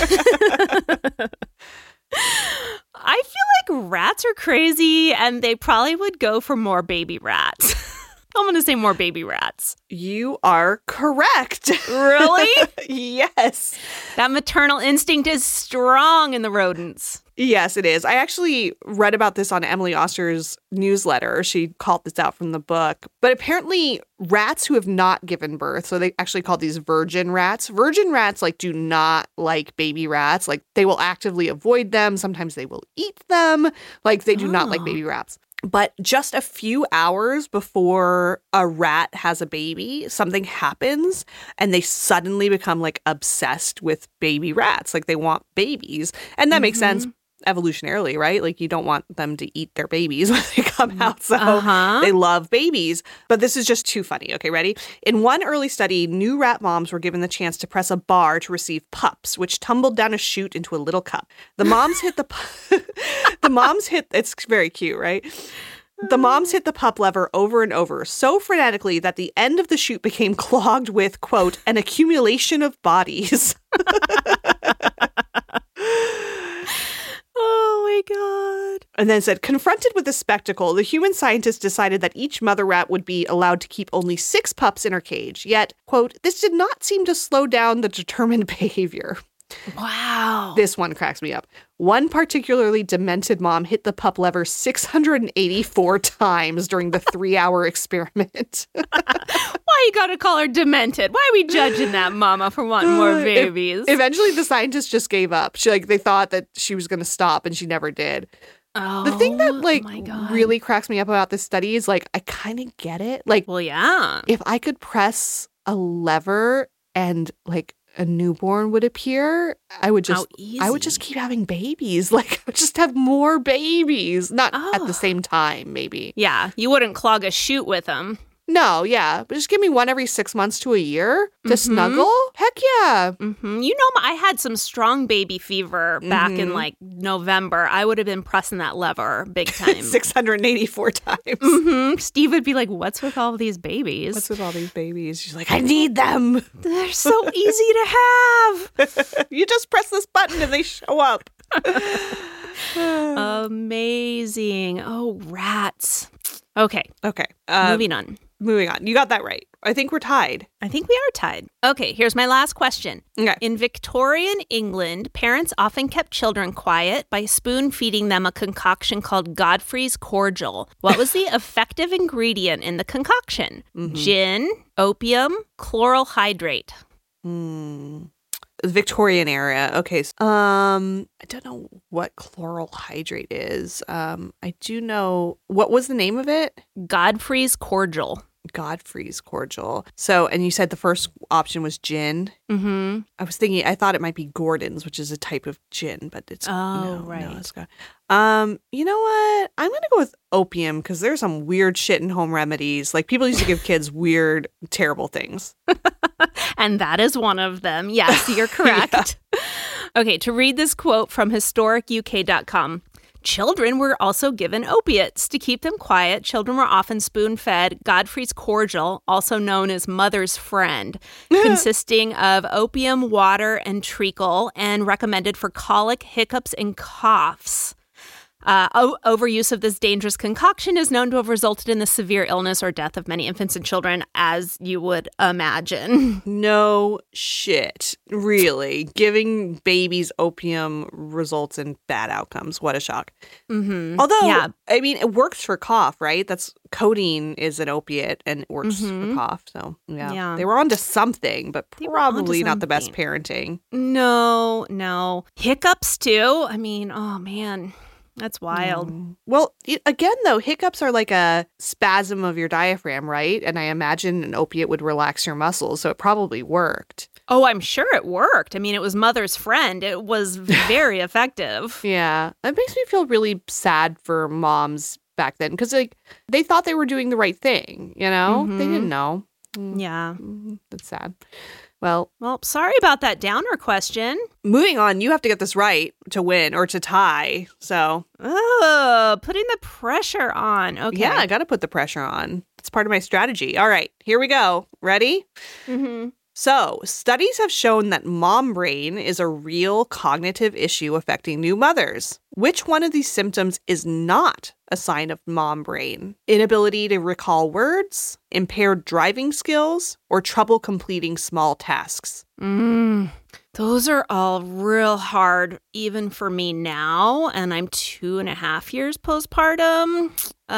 I feel like rats are crazy and they probably would go for more baby rats. I'm going to say more baby rats. You are correct. Really? Yes. That maternal instinct is strong in the rodents. Yes, it is. I actually read about this on Emily Oster's newsletter. She called this out from the book. But apparently rats who have not given birth, so they actually call these virgin rats. Virgin rats like do not like baby rats. Like they will actively avoid them. Sometimes they will eat them. Like they do not like baby rats. But just a few hours before a rat has a baby, something happens and they suddenly become like obsessed with baby rats. Like they want babies. And that makes sense evolutionarily, right? Like you don't want them to eat their babies when they come out. So they love babies. But this is just too funny. Okay, ready? In one early study, new rat moms were given the chance to press a bar to receive pups, which tumbled down a chute into a little cup. The moms hit it's very cute, right? The moms hit the pup lever over and over so frenetically that the end of the chute became clogged with, quote, an accumulation of bodies. Oh my God. And then said, confronted with the spectacle, the human scientists decided that each mother rat would be allowed to keep only 6 pups in her cage. Yet, quote, this did not seem to slow down the determined behavior. Wow. This one cracks me up. One particularly demented mom hit the pup lever 684 times during the 3-hour experiment. Why you gotta call her demented? Why are we judging that mama for wanting more babies? Eventually, the scientists just gave up. They thought that she was going to stop, and she never did. Oh, the thing that my God. really cracks me up about this study is I kind of get it. Well, yeah. If I could press a lever and a newborn would appear, I would just keep having babies. I would just have more babies, not at the same time, maybe. Yeah, you wouldn't clog a chute with them. No, yeah, but just give me one every 6 months to a year to snuggle. Heck yeah. You know, I had some strong baby fever back in November. I would have been pressing that lever big time. 684 times. Steve would be like, what's with all these babies? What's with all these babies? She's like, I need them. They're so easy to have. You just press this button and they show up. Amazing. Oh, rats. Okay. Moving on. You got that right. I think we're tied. I think we are tied. Okay, here's my last question. Okay. In Victorian England, parents often kept children quiet by spoon-feeding them a concoction called Godfrey's Cordial. What was the effective ingredient in the concoction? Gin, opium, chloral hydrate. Victorian era. Okay. I don't know what chloral hydrate is. I do know, what was the name of it? Godfrey's Cordial. Godfrey's Cordial. So, and you said the first option was gin. Mm-hmm. I thought it might be Gordon's, which is a type of gin, but it's right. No, it's got, you know what? I'm gonna go with opium because there's some weird shit in home remedies. Like people used to give kids weird, terrible things. And that is one of them. Yes, you're correct. Okay, to read this quote from historicuk.com. Children were also given opiates. To keep them quiet, children were often spoon-fed Godfrey's Cordial, also known as Mother's Friend, consisting of opium, water, and treacle, and recommended for colic, hiccups, and coughs. Overuse of this dangerous concoction is known to have resulted in the severe illness or death of many infants and children, as you would imagine. No shit. Really. Giving babies opium results in bad outcomes. What a shock. Mm-hmm. Although, I mean, it works for cough, right? Codeine is an opiate and it works for cough. So, yeah. They were onto something, but probably not the best parenting. No. Hiccups, too. I mean, oh, man. That's wild. Well, again, though, hiccups are like a spasm of your diaphragm, right? And I imagine an opiate would relax your muscles, so it probably worked. Oh, I'm sure it worked. I mean, it was Mother's Friend. It was very effective. Yeah. It makes me feel really sad for moms back then because like they thought they were doing the right thing, you know? They didn't know. Yeah. That's sad. Well, sorry about that downer question. Moving on, you have to get this right to win or to tie. So, putting the pressure on. Okay. Yeah, I got to put the pressure on. It's part of my strategy. All right, here we go. Ready? Mm-hmm. So, studies have shown that mom brain is a real cognitive issue affecting new mothers. Which one of these symptoms is not a sign of mom brain? Inability to recall words, impaired driving skills, or trouble completing small tasks? Those are all real hard, even for me now, and I'm 2.5 years postpartum.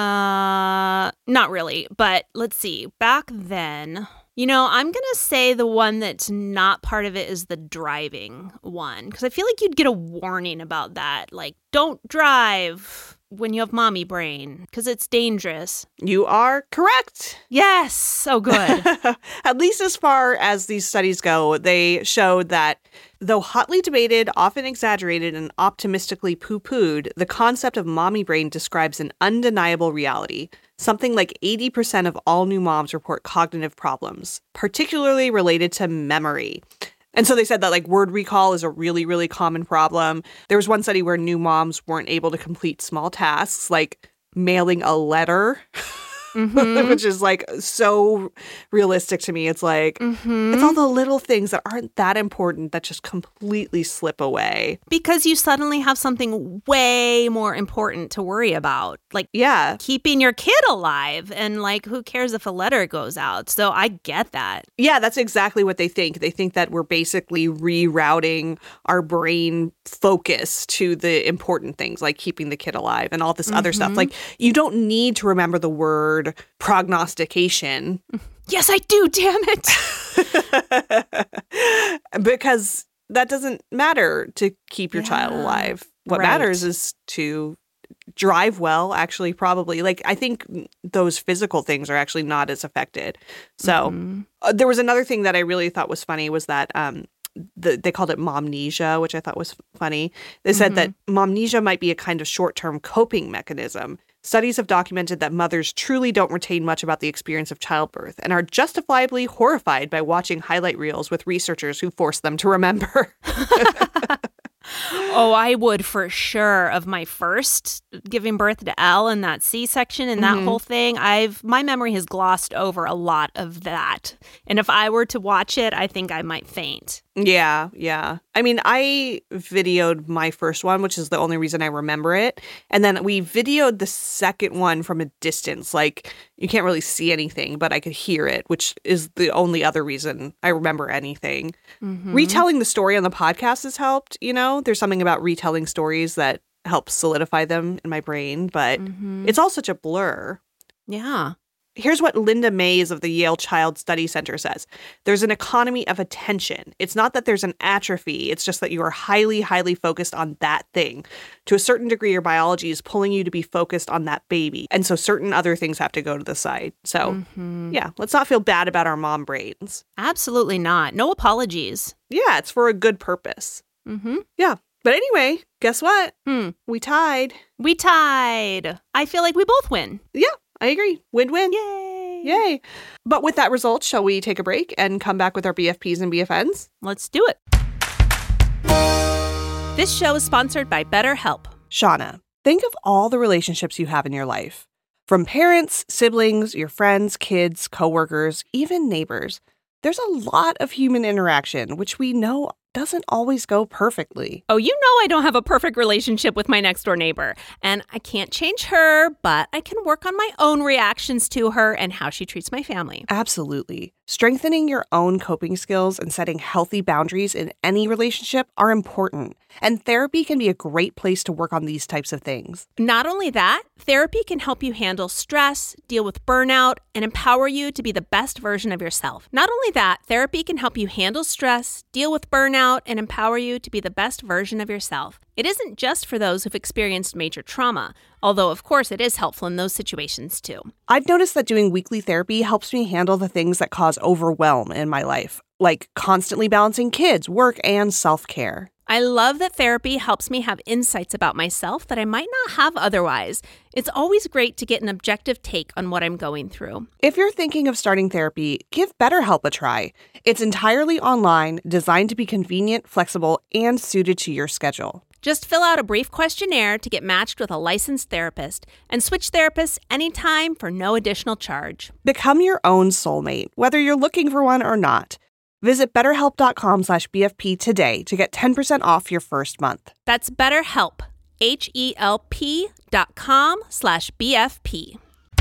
Not really, but let's see. Back then, I'm going to say the one that's not part of it is the driving one, because I feel like you'd get a warning about that, like, don't drive when you have mommy brain, because it's dangerous. You are correct. Yes, so good. At least as far as these studies go, they showed that though hotly debated, often exaggerated, and optimistically poo-pooed, the concept of mommy brain describes an undeniable reality. Something like 80% of all new moms report cognitive problems, particularly related to memory. And so they said that like word recall is a really, really common problem. There was one study where new moms weren't able to complete small tasks like mailing a letter, which is like so realistic to me. It's like, it's all the little things that aren't that important that just completely slip away. Because you suddenly have something way more important to worry about. Like keeping your kid alive. And like, who cares if a letter goes out? So I get that. Yeah, that's exactly what they think. They think that we're basically rerouting our brain focus to the important things like keeping the kid alive and all this other stuff. Like you don't need to remember the word prognostication. Yes, I do, damn it. Because that doesn't matter to keep your child alive. What matters is to drive well, actually, probably. Like, I think those physical things are actually not as affected. So there was another thing that I really thought was funny was that they called it momnesia, which I thought was funny. They said that momnesia might be a kind of short-term coping mechanism. Studies have documented that mothers truly don't retain much about the experience of childbirth and are justifiably horrified by watching highlight reels with researchers who force them to remember. Oh, I would for sure. Of my first giving birth to Elle and that C-section and that whole thing, my memory has glossed over a lot of that. And if I were to watch it, I think I might faint. Yeah. I mean, I videoed my first one, which is the only reason I remember it. And then we videoed the second one from a distance. Like, you can't really see anything, but I could hear it, which is the only other reason I remember anything. Retelling the story on the podcast has helped, There's something about retelling stories that helps solidify them in my brain, but it's all such a blur. Yeah. Here's what Linda Mays of the Yale Child Study Center says. There's an economy of attention. It's not that there's an atrophy. It's just that you are highly, highly focused on that thing. To a certain degree, your biology is pulling you to be focused on that baby. And so certain other things have to go to the side. So, yeah, let's not feel bad about our mom brains. Absolutely not. No apologies. Yeah, it's for a good purpose. Yeah. But anyway, guess what? We tied. We tied. I feel like we both win. Yeah, I agree. Win-win. Yay. Yay. But with that result, shall we take a break and come back with our BFPs and BFNs? Let's do it. This show is sponsored by BetterHelp. Shauna, think of all the relationships you have in your life. From parents, siblings, your friends, kids, coworkers, even neighbors. There's a lot of human interaction, which we know doesn't always go perfectly. Oh, you know I don't have a perfect relationship with my next door neighbor. And I can't change her, but I can work on my own reactions to her and how she treats my family. Absolutely. Strengthening your own coping skills and setting healthy boundaries in any relationship are important. And therapy can be a great place to work on these types of things. Not only that, therapy can help you handle stress, deal with burnout, and empower you to be the best version of yourself. Not only that, therapy can help you handle stress, deal with burnout, and empower you to be the best version of yourself. It isn't just for those who've experienced major trauma, although of course it is helpful in those situations too. I've noticed that doing weekly therapy helps me handle the things that cause overwhelm in my life, like constantly balancing kids, work, and self-care. I love that therapy helps me have insights about myself that I might not have otherwise. It's always great to get an objective take on what I'm going through. If you're thinking of starting therapy, give BetterHelp a try. It's entirely online, designed to be convenient, flexible, and suited to your schedule. Just fill out a brief questionnaire to get matched with a licensed therapist and switch therapists anytime for no additional charge. Become your own soulmate, whether you're looking for one or not. Visit BetterHelp.com/BFP today to get 10% off your first month. That's BetterHelp, HELP.com/BFP.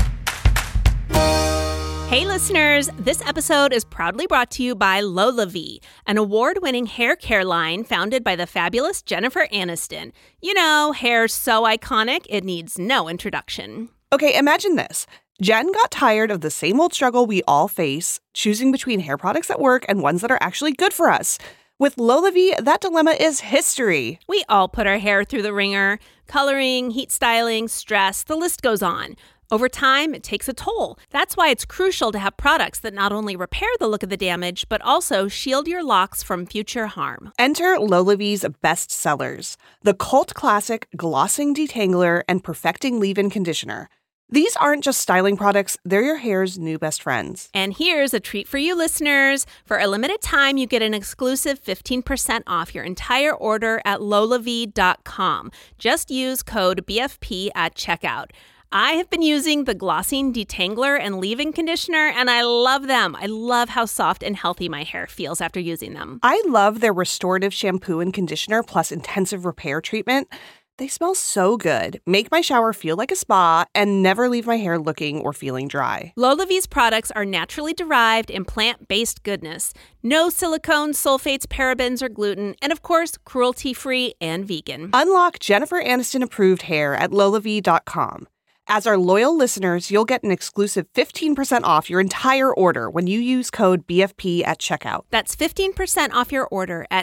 Hey listeners, this episode is proudly brought to you by LolaVie, an award-winning hair care line founded by the fabulous Jennifer Aniston. You know, hair so iconic, it needs no introduction. Okay, imagine this. Jen got tired of the same old struggle we all face, choosing between hair products that work and ones that are actually good for us. With LolaVie, that dilemma is history. We all put our hair through the ringer. Coloring, heat styling, stress, the list goes on. Over time, it takes a toll. That's why it's crucial to have products that not only repair the look of the damage, but also shield your locks from future harm. Enter LolaVie's best sellers, the cult classic Glossing Detangler and Perfecting Leave-In Conditioner. These aren't just styling products, they're your hair's new best friends. And here's a treat for you listeners. For a limited time, you get an exclusive 15% off your entire order at LolaVie.com. Just use code BFP at checkout. I have been using the Glossing Detangler and Leave-In Conditioner, and I love them. I love how soft and healthy my hair feels after using them. I love their restorative shampoo and conditioner plus intensive repair treatment. They smell so good, make my shower feel like a spa, and never leave my hair looking or feeling dry. LolaVie's products are naturally derived and plant-based goodness. No silicone, sulfates, parabens, or gluten, and of course, cruelty-free and vegan. Unlock Jennifer Aniston-approved hair at LolaVie.com. As our loyal listeners, you'll get an exclusive 15% off your entire order when you use code BFP at checkout. That's 15% off your order at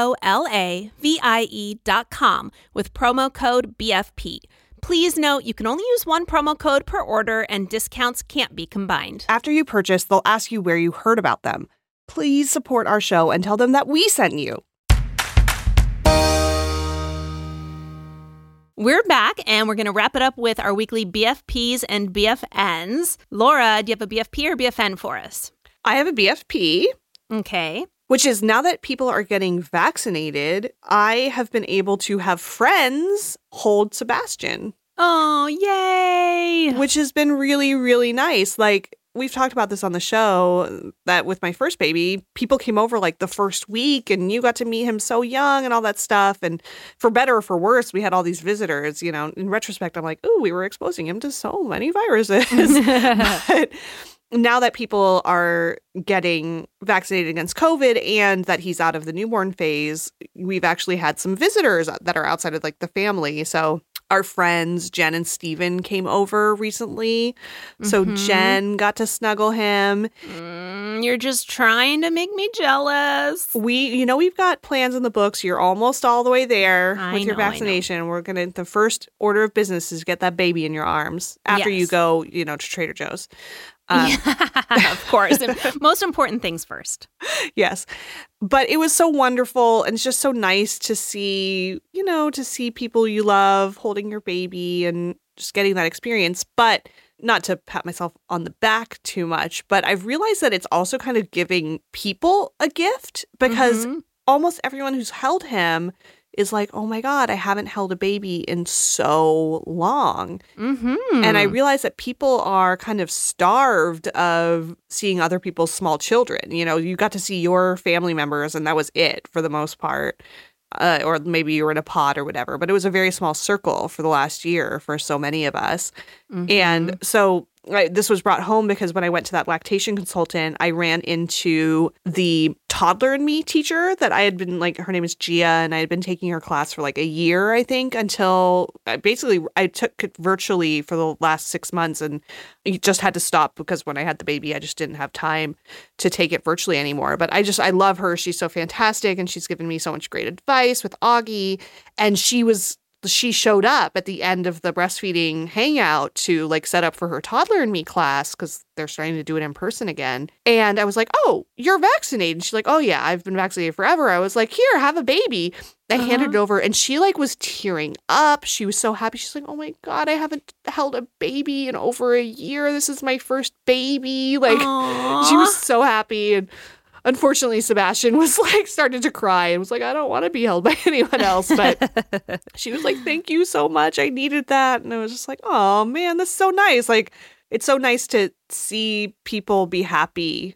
LOLAVIE.com with promo code BFP. Please note you can only use one promo code per order and discounts can't be combined. After you purchase, they'll ask you where you heard about them. Please support our show and tell them that we sent you. We're back, and we're going to wrap it up with our weekly BFPs and BFNs. Laura, do you have a BFP or BFN for us? I have a BFP. Okay. Which is now that people are getting vaccinated, I have been able to have friends hold Sebastian. Oh, yay! Which has been really, really nice. Like, we've talked about this on the show, that with my first baby, people came over like the first week and you got to meet him so young and all that stuff. And for better or for worse, we had all these visitors. You know, in retrospect, I'm like, ooh, we were exposing him to so many viruses. But now that people are getting vaccinated against COVID and that he's out of the newborn phase, we've actually had some visitors that are outside of like the family. So Our friends Jen and Steven came over recently. So Jen got to snuggle him. You're just trying to make me jealous. We've got plans in the books. You're almost all the way there with your I know. vaccination. We're going to, the first order of business is get that baby in your arms after you Yes. go, to Trader Joe's. Of course. Most important things first. Yes. But it was so wonderful. And it's just so nice to see, to see people you love holding your baby and just getting that experience. But not to pat myself on the back too much, but I've realized that it's also kind of giving people a gift because almost everyone who's held him is like, oh my God, I haven't held a baby in so long. And I realize that people are kind of starved of seeing other people's small children. You got to see your family members and that was it for the most part. Or maybe you were in a pod or whatever, but it was a very small circle for the last year for so many of us. And so this was brought home because when I went to that lactation consultant, I ran into the Toddler and Me teacher that I had been her name is Gia, and I had been taking her class for a year, I think, until basically I took it virtually for the last 6 months, and you just had to stop because when I had the baby, I just didn't have time to take it virtually anymore. But I love her. She's so fantastic, and she's given me so much great advice with Augie, and she showed up at the end of the breastfeeding hangout to set up for her Toddler and Me class because they're starting to do it in person again. And I was like, oh, you're vaccinated. She's like, oh yeah, I've been vaccinated forever. I was like, here, have a baby. I handed it over and she was tearing up. She was so happy. She's like, oh my God, I haven't held a baby in over a year. This is my first baby. She was so happy. And unfortunately, Sebastian was started to cry and was like, I don't want to be held by anyone else. But she was like, thank you so much. I needed that. And I was just like, oh man, that's so nice. It's so nice to see people be happy,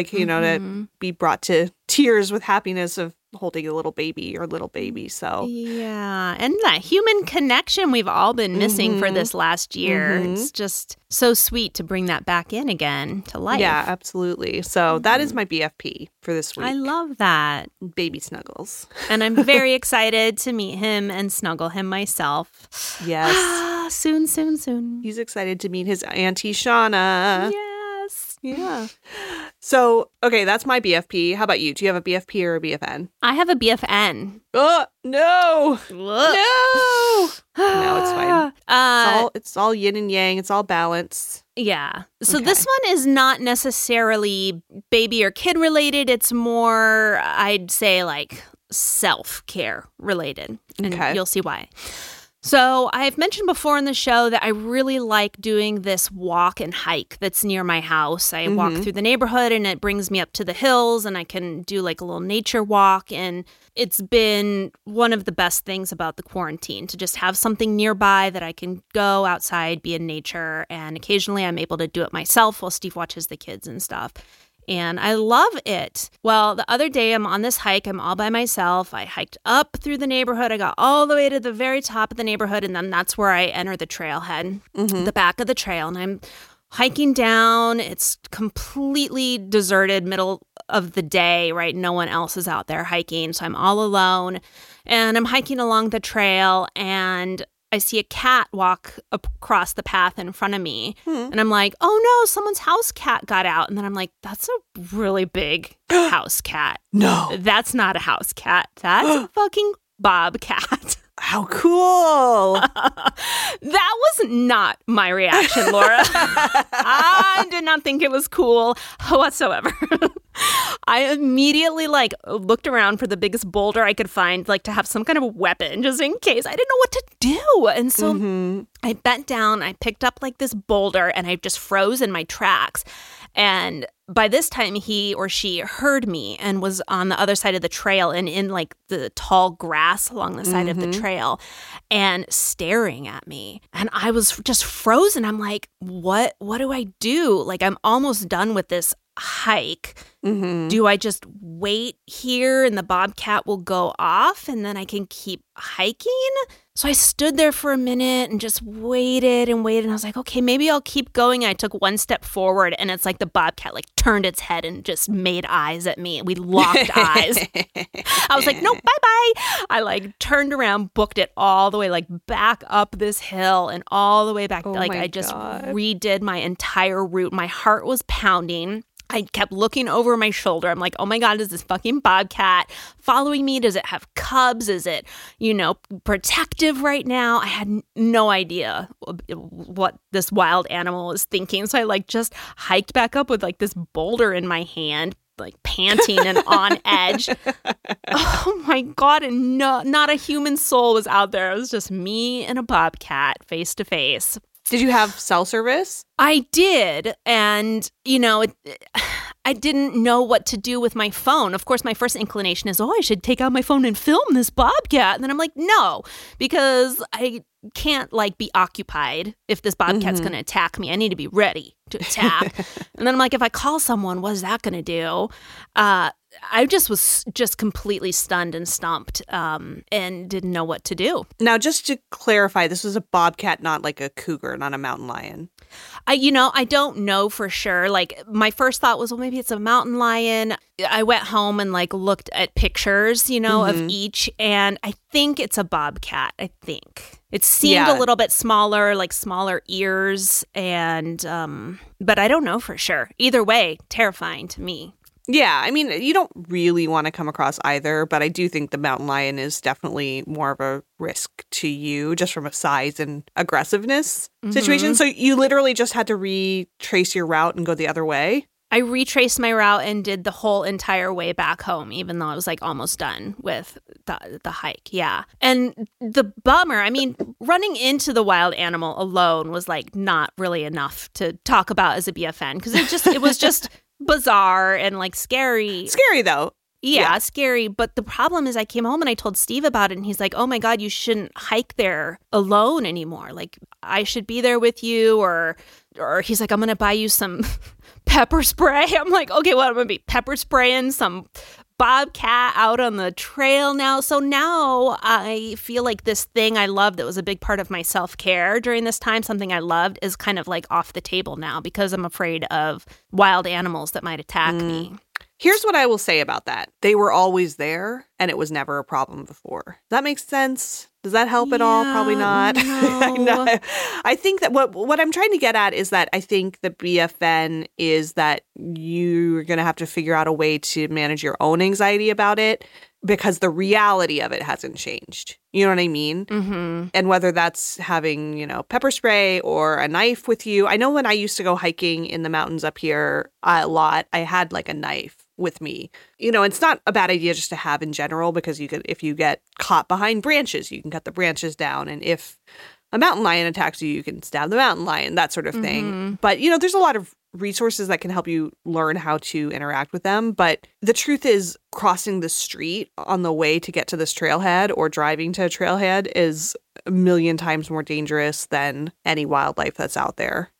to be brought to tears with happiness of holding a little baby or little baby. So yeah, and that human connection we've all been missing for this last year. It's just so sweet to bring that back in again to life. Yeah, absolutely. So that is my BFP for this week. I love that. Baby snuggles. And I'm very excited to meet him and snuggle him myself. Yes. Soon. He's excited to meet his Auntie Shauna. Yes. Yeah. So, okay, that's my BFP. How about you? Do you have a BFP or a BFN? I have a BFN. Oh, no. No. No, it's fine. It's all yin and yang. It's all balance. Yeah. So this one is not necessarily baby or kid related. It's more, I'd say, self-care related. And you'll see why. So I've mentioned before in the show that I really like doing this walk and hike that's near my house. I walk through the neighborhood and it brings me up to the hills and I can do a little nature walk. And it's been one of the best things about the quarantine to just have something nearby that I can go outside, be in nature. And occasionally I'm able to do it myself while Steve watches the kids and stuff. And I love it. Well, the other day I'm on this hike. I'm all by myself. I hiked up through the neighborhood. I got all the way to the very top of the neighborhood. And then that's where I enter the trailhead, the back of the trail. And I'm hiking down. It's completely deserted, middle of the day, right? No one else is out there hiking. So I'm all alone. And I'm hiking along the trail and I see a cat walk across the path in front of me. And I'm like, oh no, someone's house cat got out. And then I'm like, that's a really big house cat. No. That's not a house cat. That's a fucking bobcat. How cool. That was not my reaction, Laura. I did not think it was cool whatsoever. I immediately looked around for the biggest boulder I could find, to have some kind of weapon just in case. I didn't know what to do. And so I bent down, I picked up this boulder and I just froze in my tracks. And by this time, he or she heard me and was on the other side of the trail and in the tall grass along the side of the trail and staring at me. And I was just frozen. I'm like, what do I do? I'm almost done with this hike. Do I just wait here and the bobcat will go off and then I can keep hiking? So I stood there for a minute and just waited and waited. And I was like, okay, maybe I'll keep going. I took one step forward and it's like the bobcat like turned its head and just made eyes at me. We locked eyes. I was like, no, bye-bye. I like turned around, booked it all the way like back up this hill and all the way back. Like I just redid my entire route. My heart was pounding. I kept looking over my shoulder. I'm like, oh my God, is this fucking bobcat following me? Does it have cubs? Is it, protective right now? I had no idea what this wild animal was thinking. So I like just hiked back up with like this boulder in my hand, like panting and on edge. Oh my God. And not a human soul was out there. It was just me and a bobcat face to face. Did you have cell service? I did. And, I didn't know what to do with my phone. Of course, my first inclination is, I should take out my phone and film this bobcat. And then I'm like, no, because I can't be occupied if this bobcat's going to attack me. I need to be ready to attack. And then I'm like, if I call someone, what is that going to do? I just was completely stunned and stumped and didn't know what to do. Now, just to clarify, this was a bobcat, not like a cougar, not a mountain lion. I don't know for sure. Like my first thought was, well, maybe it's a mountain lion. I went home and looked at pictures, of each. And I think it's a bobcat. I think it seemed a little bit smaller, like smaller ears. And but I don't know for sure. Either way, terrifying to me. Yeah, I mean, you don't really want to come across either, but I do think the mountain lion is definitely more of a risk to you just from a size and aggressiveness situation. So you literally just had to retrace your route and go the other way? I retraced my route and did the whole entire way back home, even though I was almost done with the hike. Yeah. And the bummer, running into the wild animal alone was not really enough to talk about as a BFN because it was just bizarre and scary. Scary though. Yeah, scary. But the problem is I came home and I told Steve about it and he's like, oh my God, you shouldn't hike there alone anymore. I should be there with you or he's like, I'm going to buy you some pepper spray. I'm like, okay, well, I'm going to be pepper spraying some bobcat out on the trail now. So now I feel like this thing I loved that was a big part of my self-care during this time, something I loved, is kind of off the table now because I'm afraid of wild animals that might attack me. Here's what I will say about that. They were always there, and it was never a problem before. Does that make sense? Does that help at all? Probably not. No. I think that what I'm trying to get at is that I think the BFN is that you're going to have to figure out a way to manage your own anxiety about it because the reality of it hasn't changed. You know what I mean? Mm-hmm. And whether that's having, pepper spray or a knife with you. I know when I used to go hiking in the mountains up here a lot, I had a knife with me. It's not a bad idea just to have in general because if you get caught behind branches, you can cut the branches down. And if a mountain lion attacks you, you can stab the mountain lion, that sort of thing. But, there's a lot of resources that can help you learn how to interact with them. But the truth is crossing the street on the way to get to this trailhead or driving to a trailhead is a million times more dangerous than any wildlife that's out there,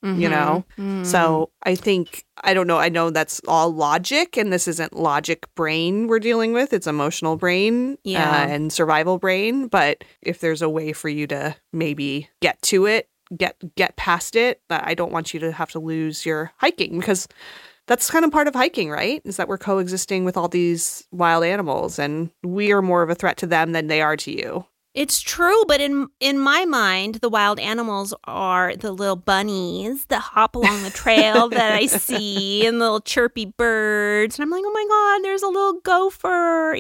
So I don't know. I know that's all logic and this isn't logic brain we're dealing with. It's emotional brain and survival brain. But if there's a way for you to maybe get to it, get past it, I don't want you to have to lose your hiking because that's kind of part of hiking, right? Is that we're coexisting with all these wild animals and we are more of a threat to them than they are to you. It's true, but in my mind, the wild animals are the little bunnies that hop along the trail that I see and the little chirpy birds. And I'm like, oh my God, there's a little gopher,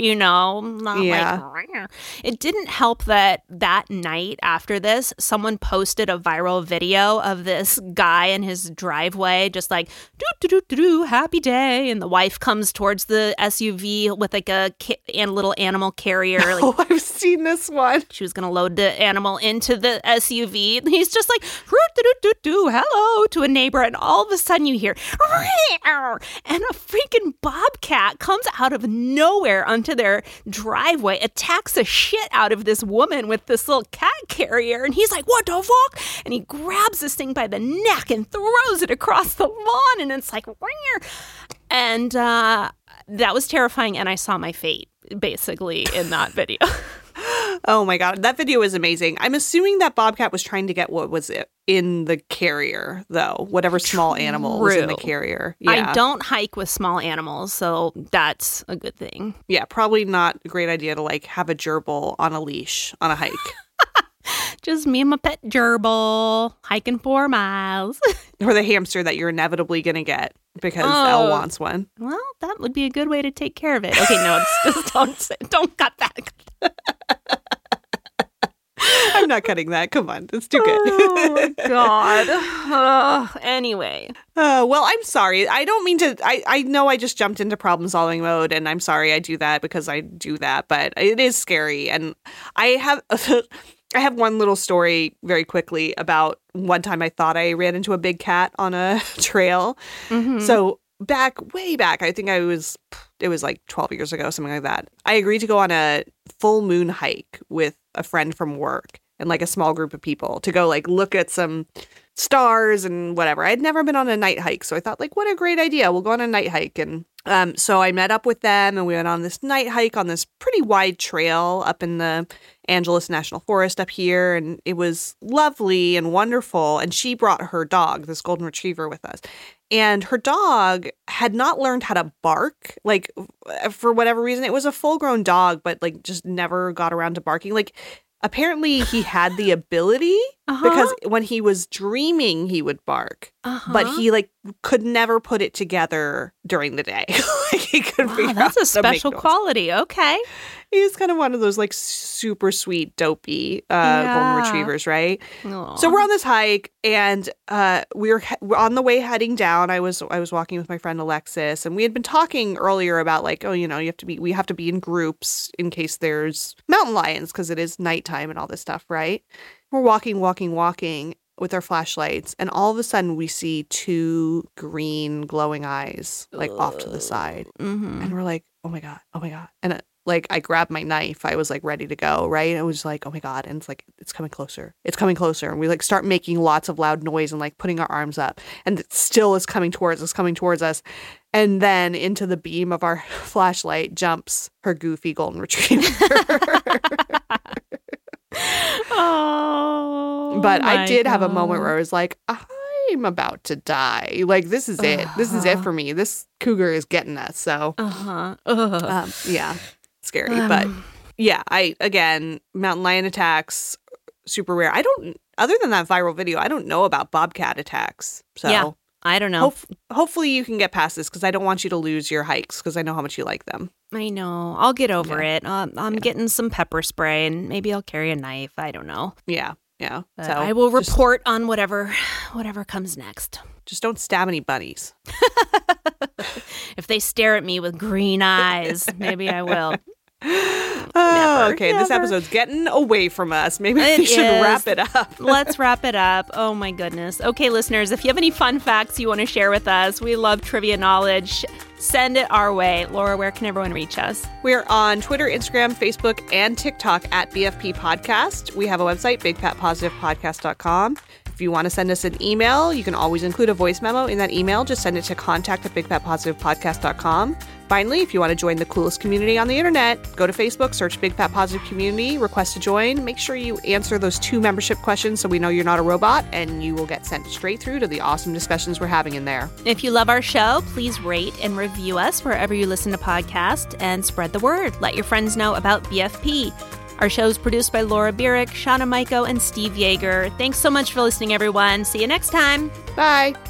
It didn't help that night after this, someone posted a viral video of this guy in his driveway just do, happy day. And the wife comes towards the SUV with a little animal carrier. Oh, I've seen this one. She was going to load the animal into the SUV. And he's just hello to a neighbor. And all of a sudden you hear, and a freaking bobcat comes out of nowhere onto their driveway, attacks the shit out of this woman with this little cat carrier. And he's like, what the fuck? And he grabs this thing by the neck and throws it across the lawn. And it's and that was terrifying. And I saw my fate basically in that video. Oh my God. That video is amazing. I'm assuming that Bobcat was trying to get what was it in the carrier, though. Whatever small animal was in the carrier. Yeah. I don't hike with small animals, so that's a good thing. Yeah, probably not a great idea to like have a gerbil on a leash on a hike. Just me and my pet gerbil hiking 4 miles. Or the hamster that you're inevitably going to get because Elle wants one. Well, that would be a good way to take care of it. Okay, no, it's just don't cut that. I'm not cutting that. Come on. It's too good. Oh, my God. Anyway. Well, I'm sorry. I don't mean to. I know I just jumped into problem solving mode, and I'm sorry I do that because I do that, but it is scary. And I have one little story very quickly about one time I thought I ran into a big cat on a trail. Mm-hmm. So way back, I think it was like 12 years ago, something like that. I agreed to go on a full moon hike with a friend from work and like a small group of people to go like look at some stars and whatever. I had never been on a night hike. So I thought like, what a great idea. We'll go on a night hike. And so I met up with them and we went on this night hike on this pretty wide trail up in the Angeles National Forest up here. And it was lovely and wonderful. And she brought her dog, this golden retriever, with us. And her dog had not learned how to bark, like, for whatever reason. It was a full-grown dog, but, like, just never got around to barking. Like, apparently he had the ability because when he was dreaming, he would bark. But he, like, could never put it together during the day. Like, he couldn't figure out that's a special quality. Okay. He's kind of one of those, like, super sweet, dopey golden retrievers, right? Aww. So we're on this hike, and we're on the way heading down. I was walking with my friend Alexis, and we had been talking earlier about, like, oh, you know, we have to be in groups in case there's mountain lions, because it is nighttime and all this stuff, right? We're walking with our flashlights, and all of a sudden we see 2 green glowing eyes, like, off to the side. Mm-hmm. And we're like, oh my God. And like, I grabbed my knife. I was like ready to go, right? I was like, oh my God. And it's like, it's coming closer. And we like start making lots of loud noise and like putting our arms up. And it still is coming towards us. And then into the beam of our flashlight jumps her goofy golden retriever. But I did have a moment where I was like, I'm about to die. Like, this is it. This is it for me. This cougar is getting us. So, yeah. Scary, but yeah, mountain lion attacks, super rare. Other than that viral video, I don't know about bobcat attacks. So yeah, I don't know. Hopefully you can get past this because I don't want you to lose your hikes because I know how much you like them. I know. I'll get over it. I'm getting some pepper spray and maybe I'll carry a knife. I don't know. Yeah. So I will report on whatever comes next. Just don't stab any bunnies. If they stare at me with green eyes, maybe I will. Okay. This episode's getting away from us. Maybe we should wrap it up. Let's wrap it up. Oh, my goodness. Okay, listeners, if you have any fun facts you want to share with us, we love trivia knowledge. Send it our way. Laura, where can everyone reach us? We're on Twitter, Instagram, Facebook, and TikTok at BFP Podcast. We have a website, bigfatpositivepodcast.com. If you want to send us an email, you can always include a voice memo in that email. Just send it to contact@bigfatpositivepodcast.com. Finally, if you want to join the coolest community on the internet, go to Facebook, search Big Fat Positive Community, request to join. Make sure you answer those 2 membership questions so we know you're not a robot, and you will get sent straight through to the awesome discussions we're having in there. If you love our show, please rate and review us wherever you listen to podcasts and spread the word. Let your friends know about BFP. Our show is produced by Laura Bierick, Shauna Maiko, and Steve Yeager. Thanks so much for listening, everyone. See you next time. Bye.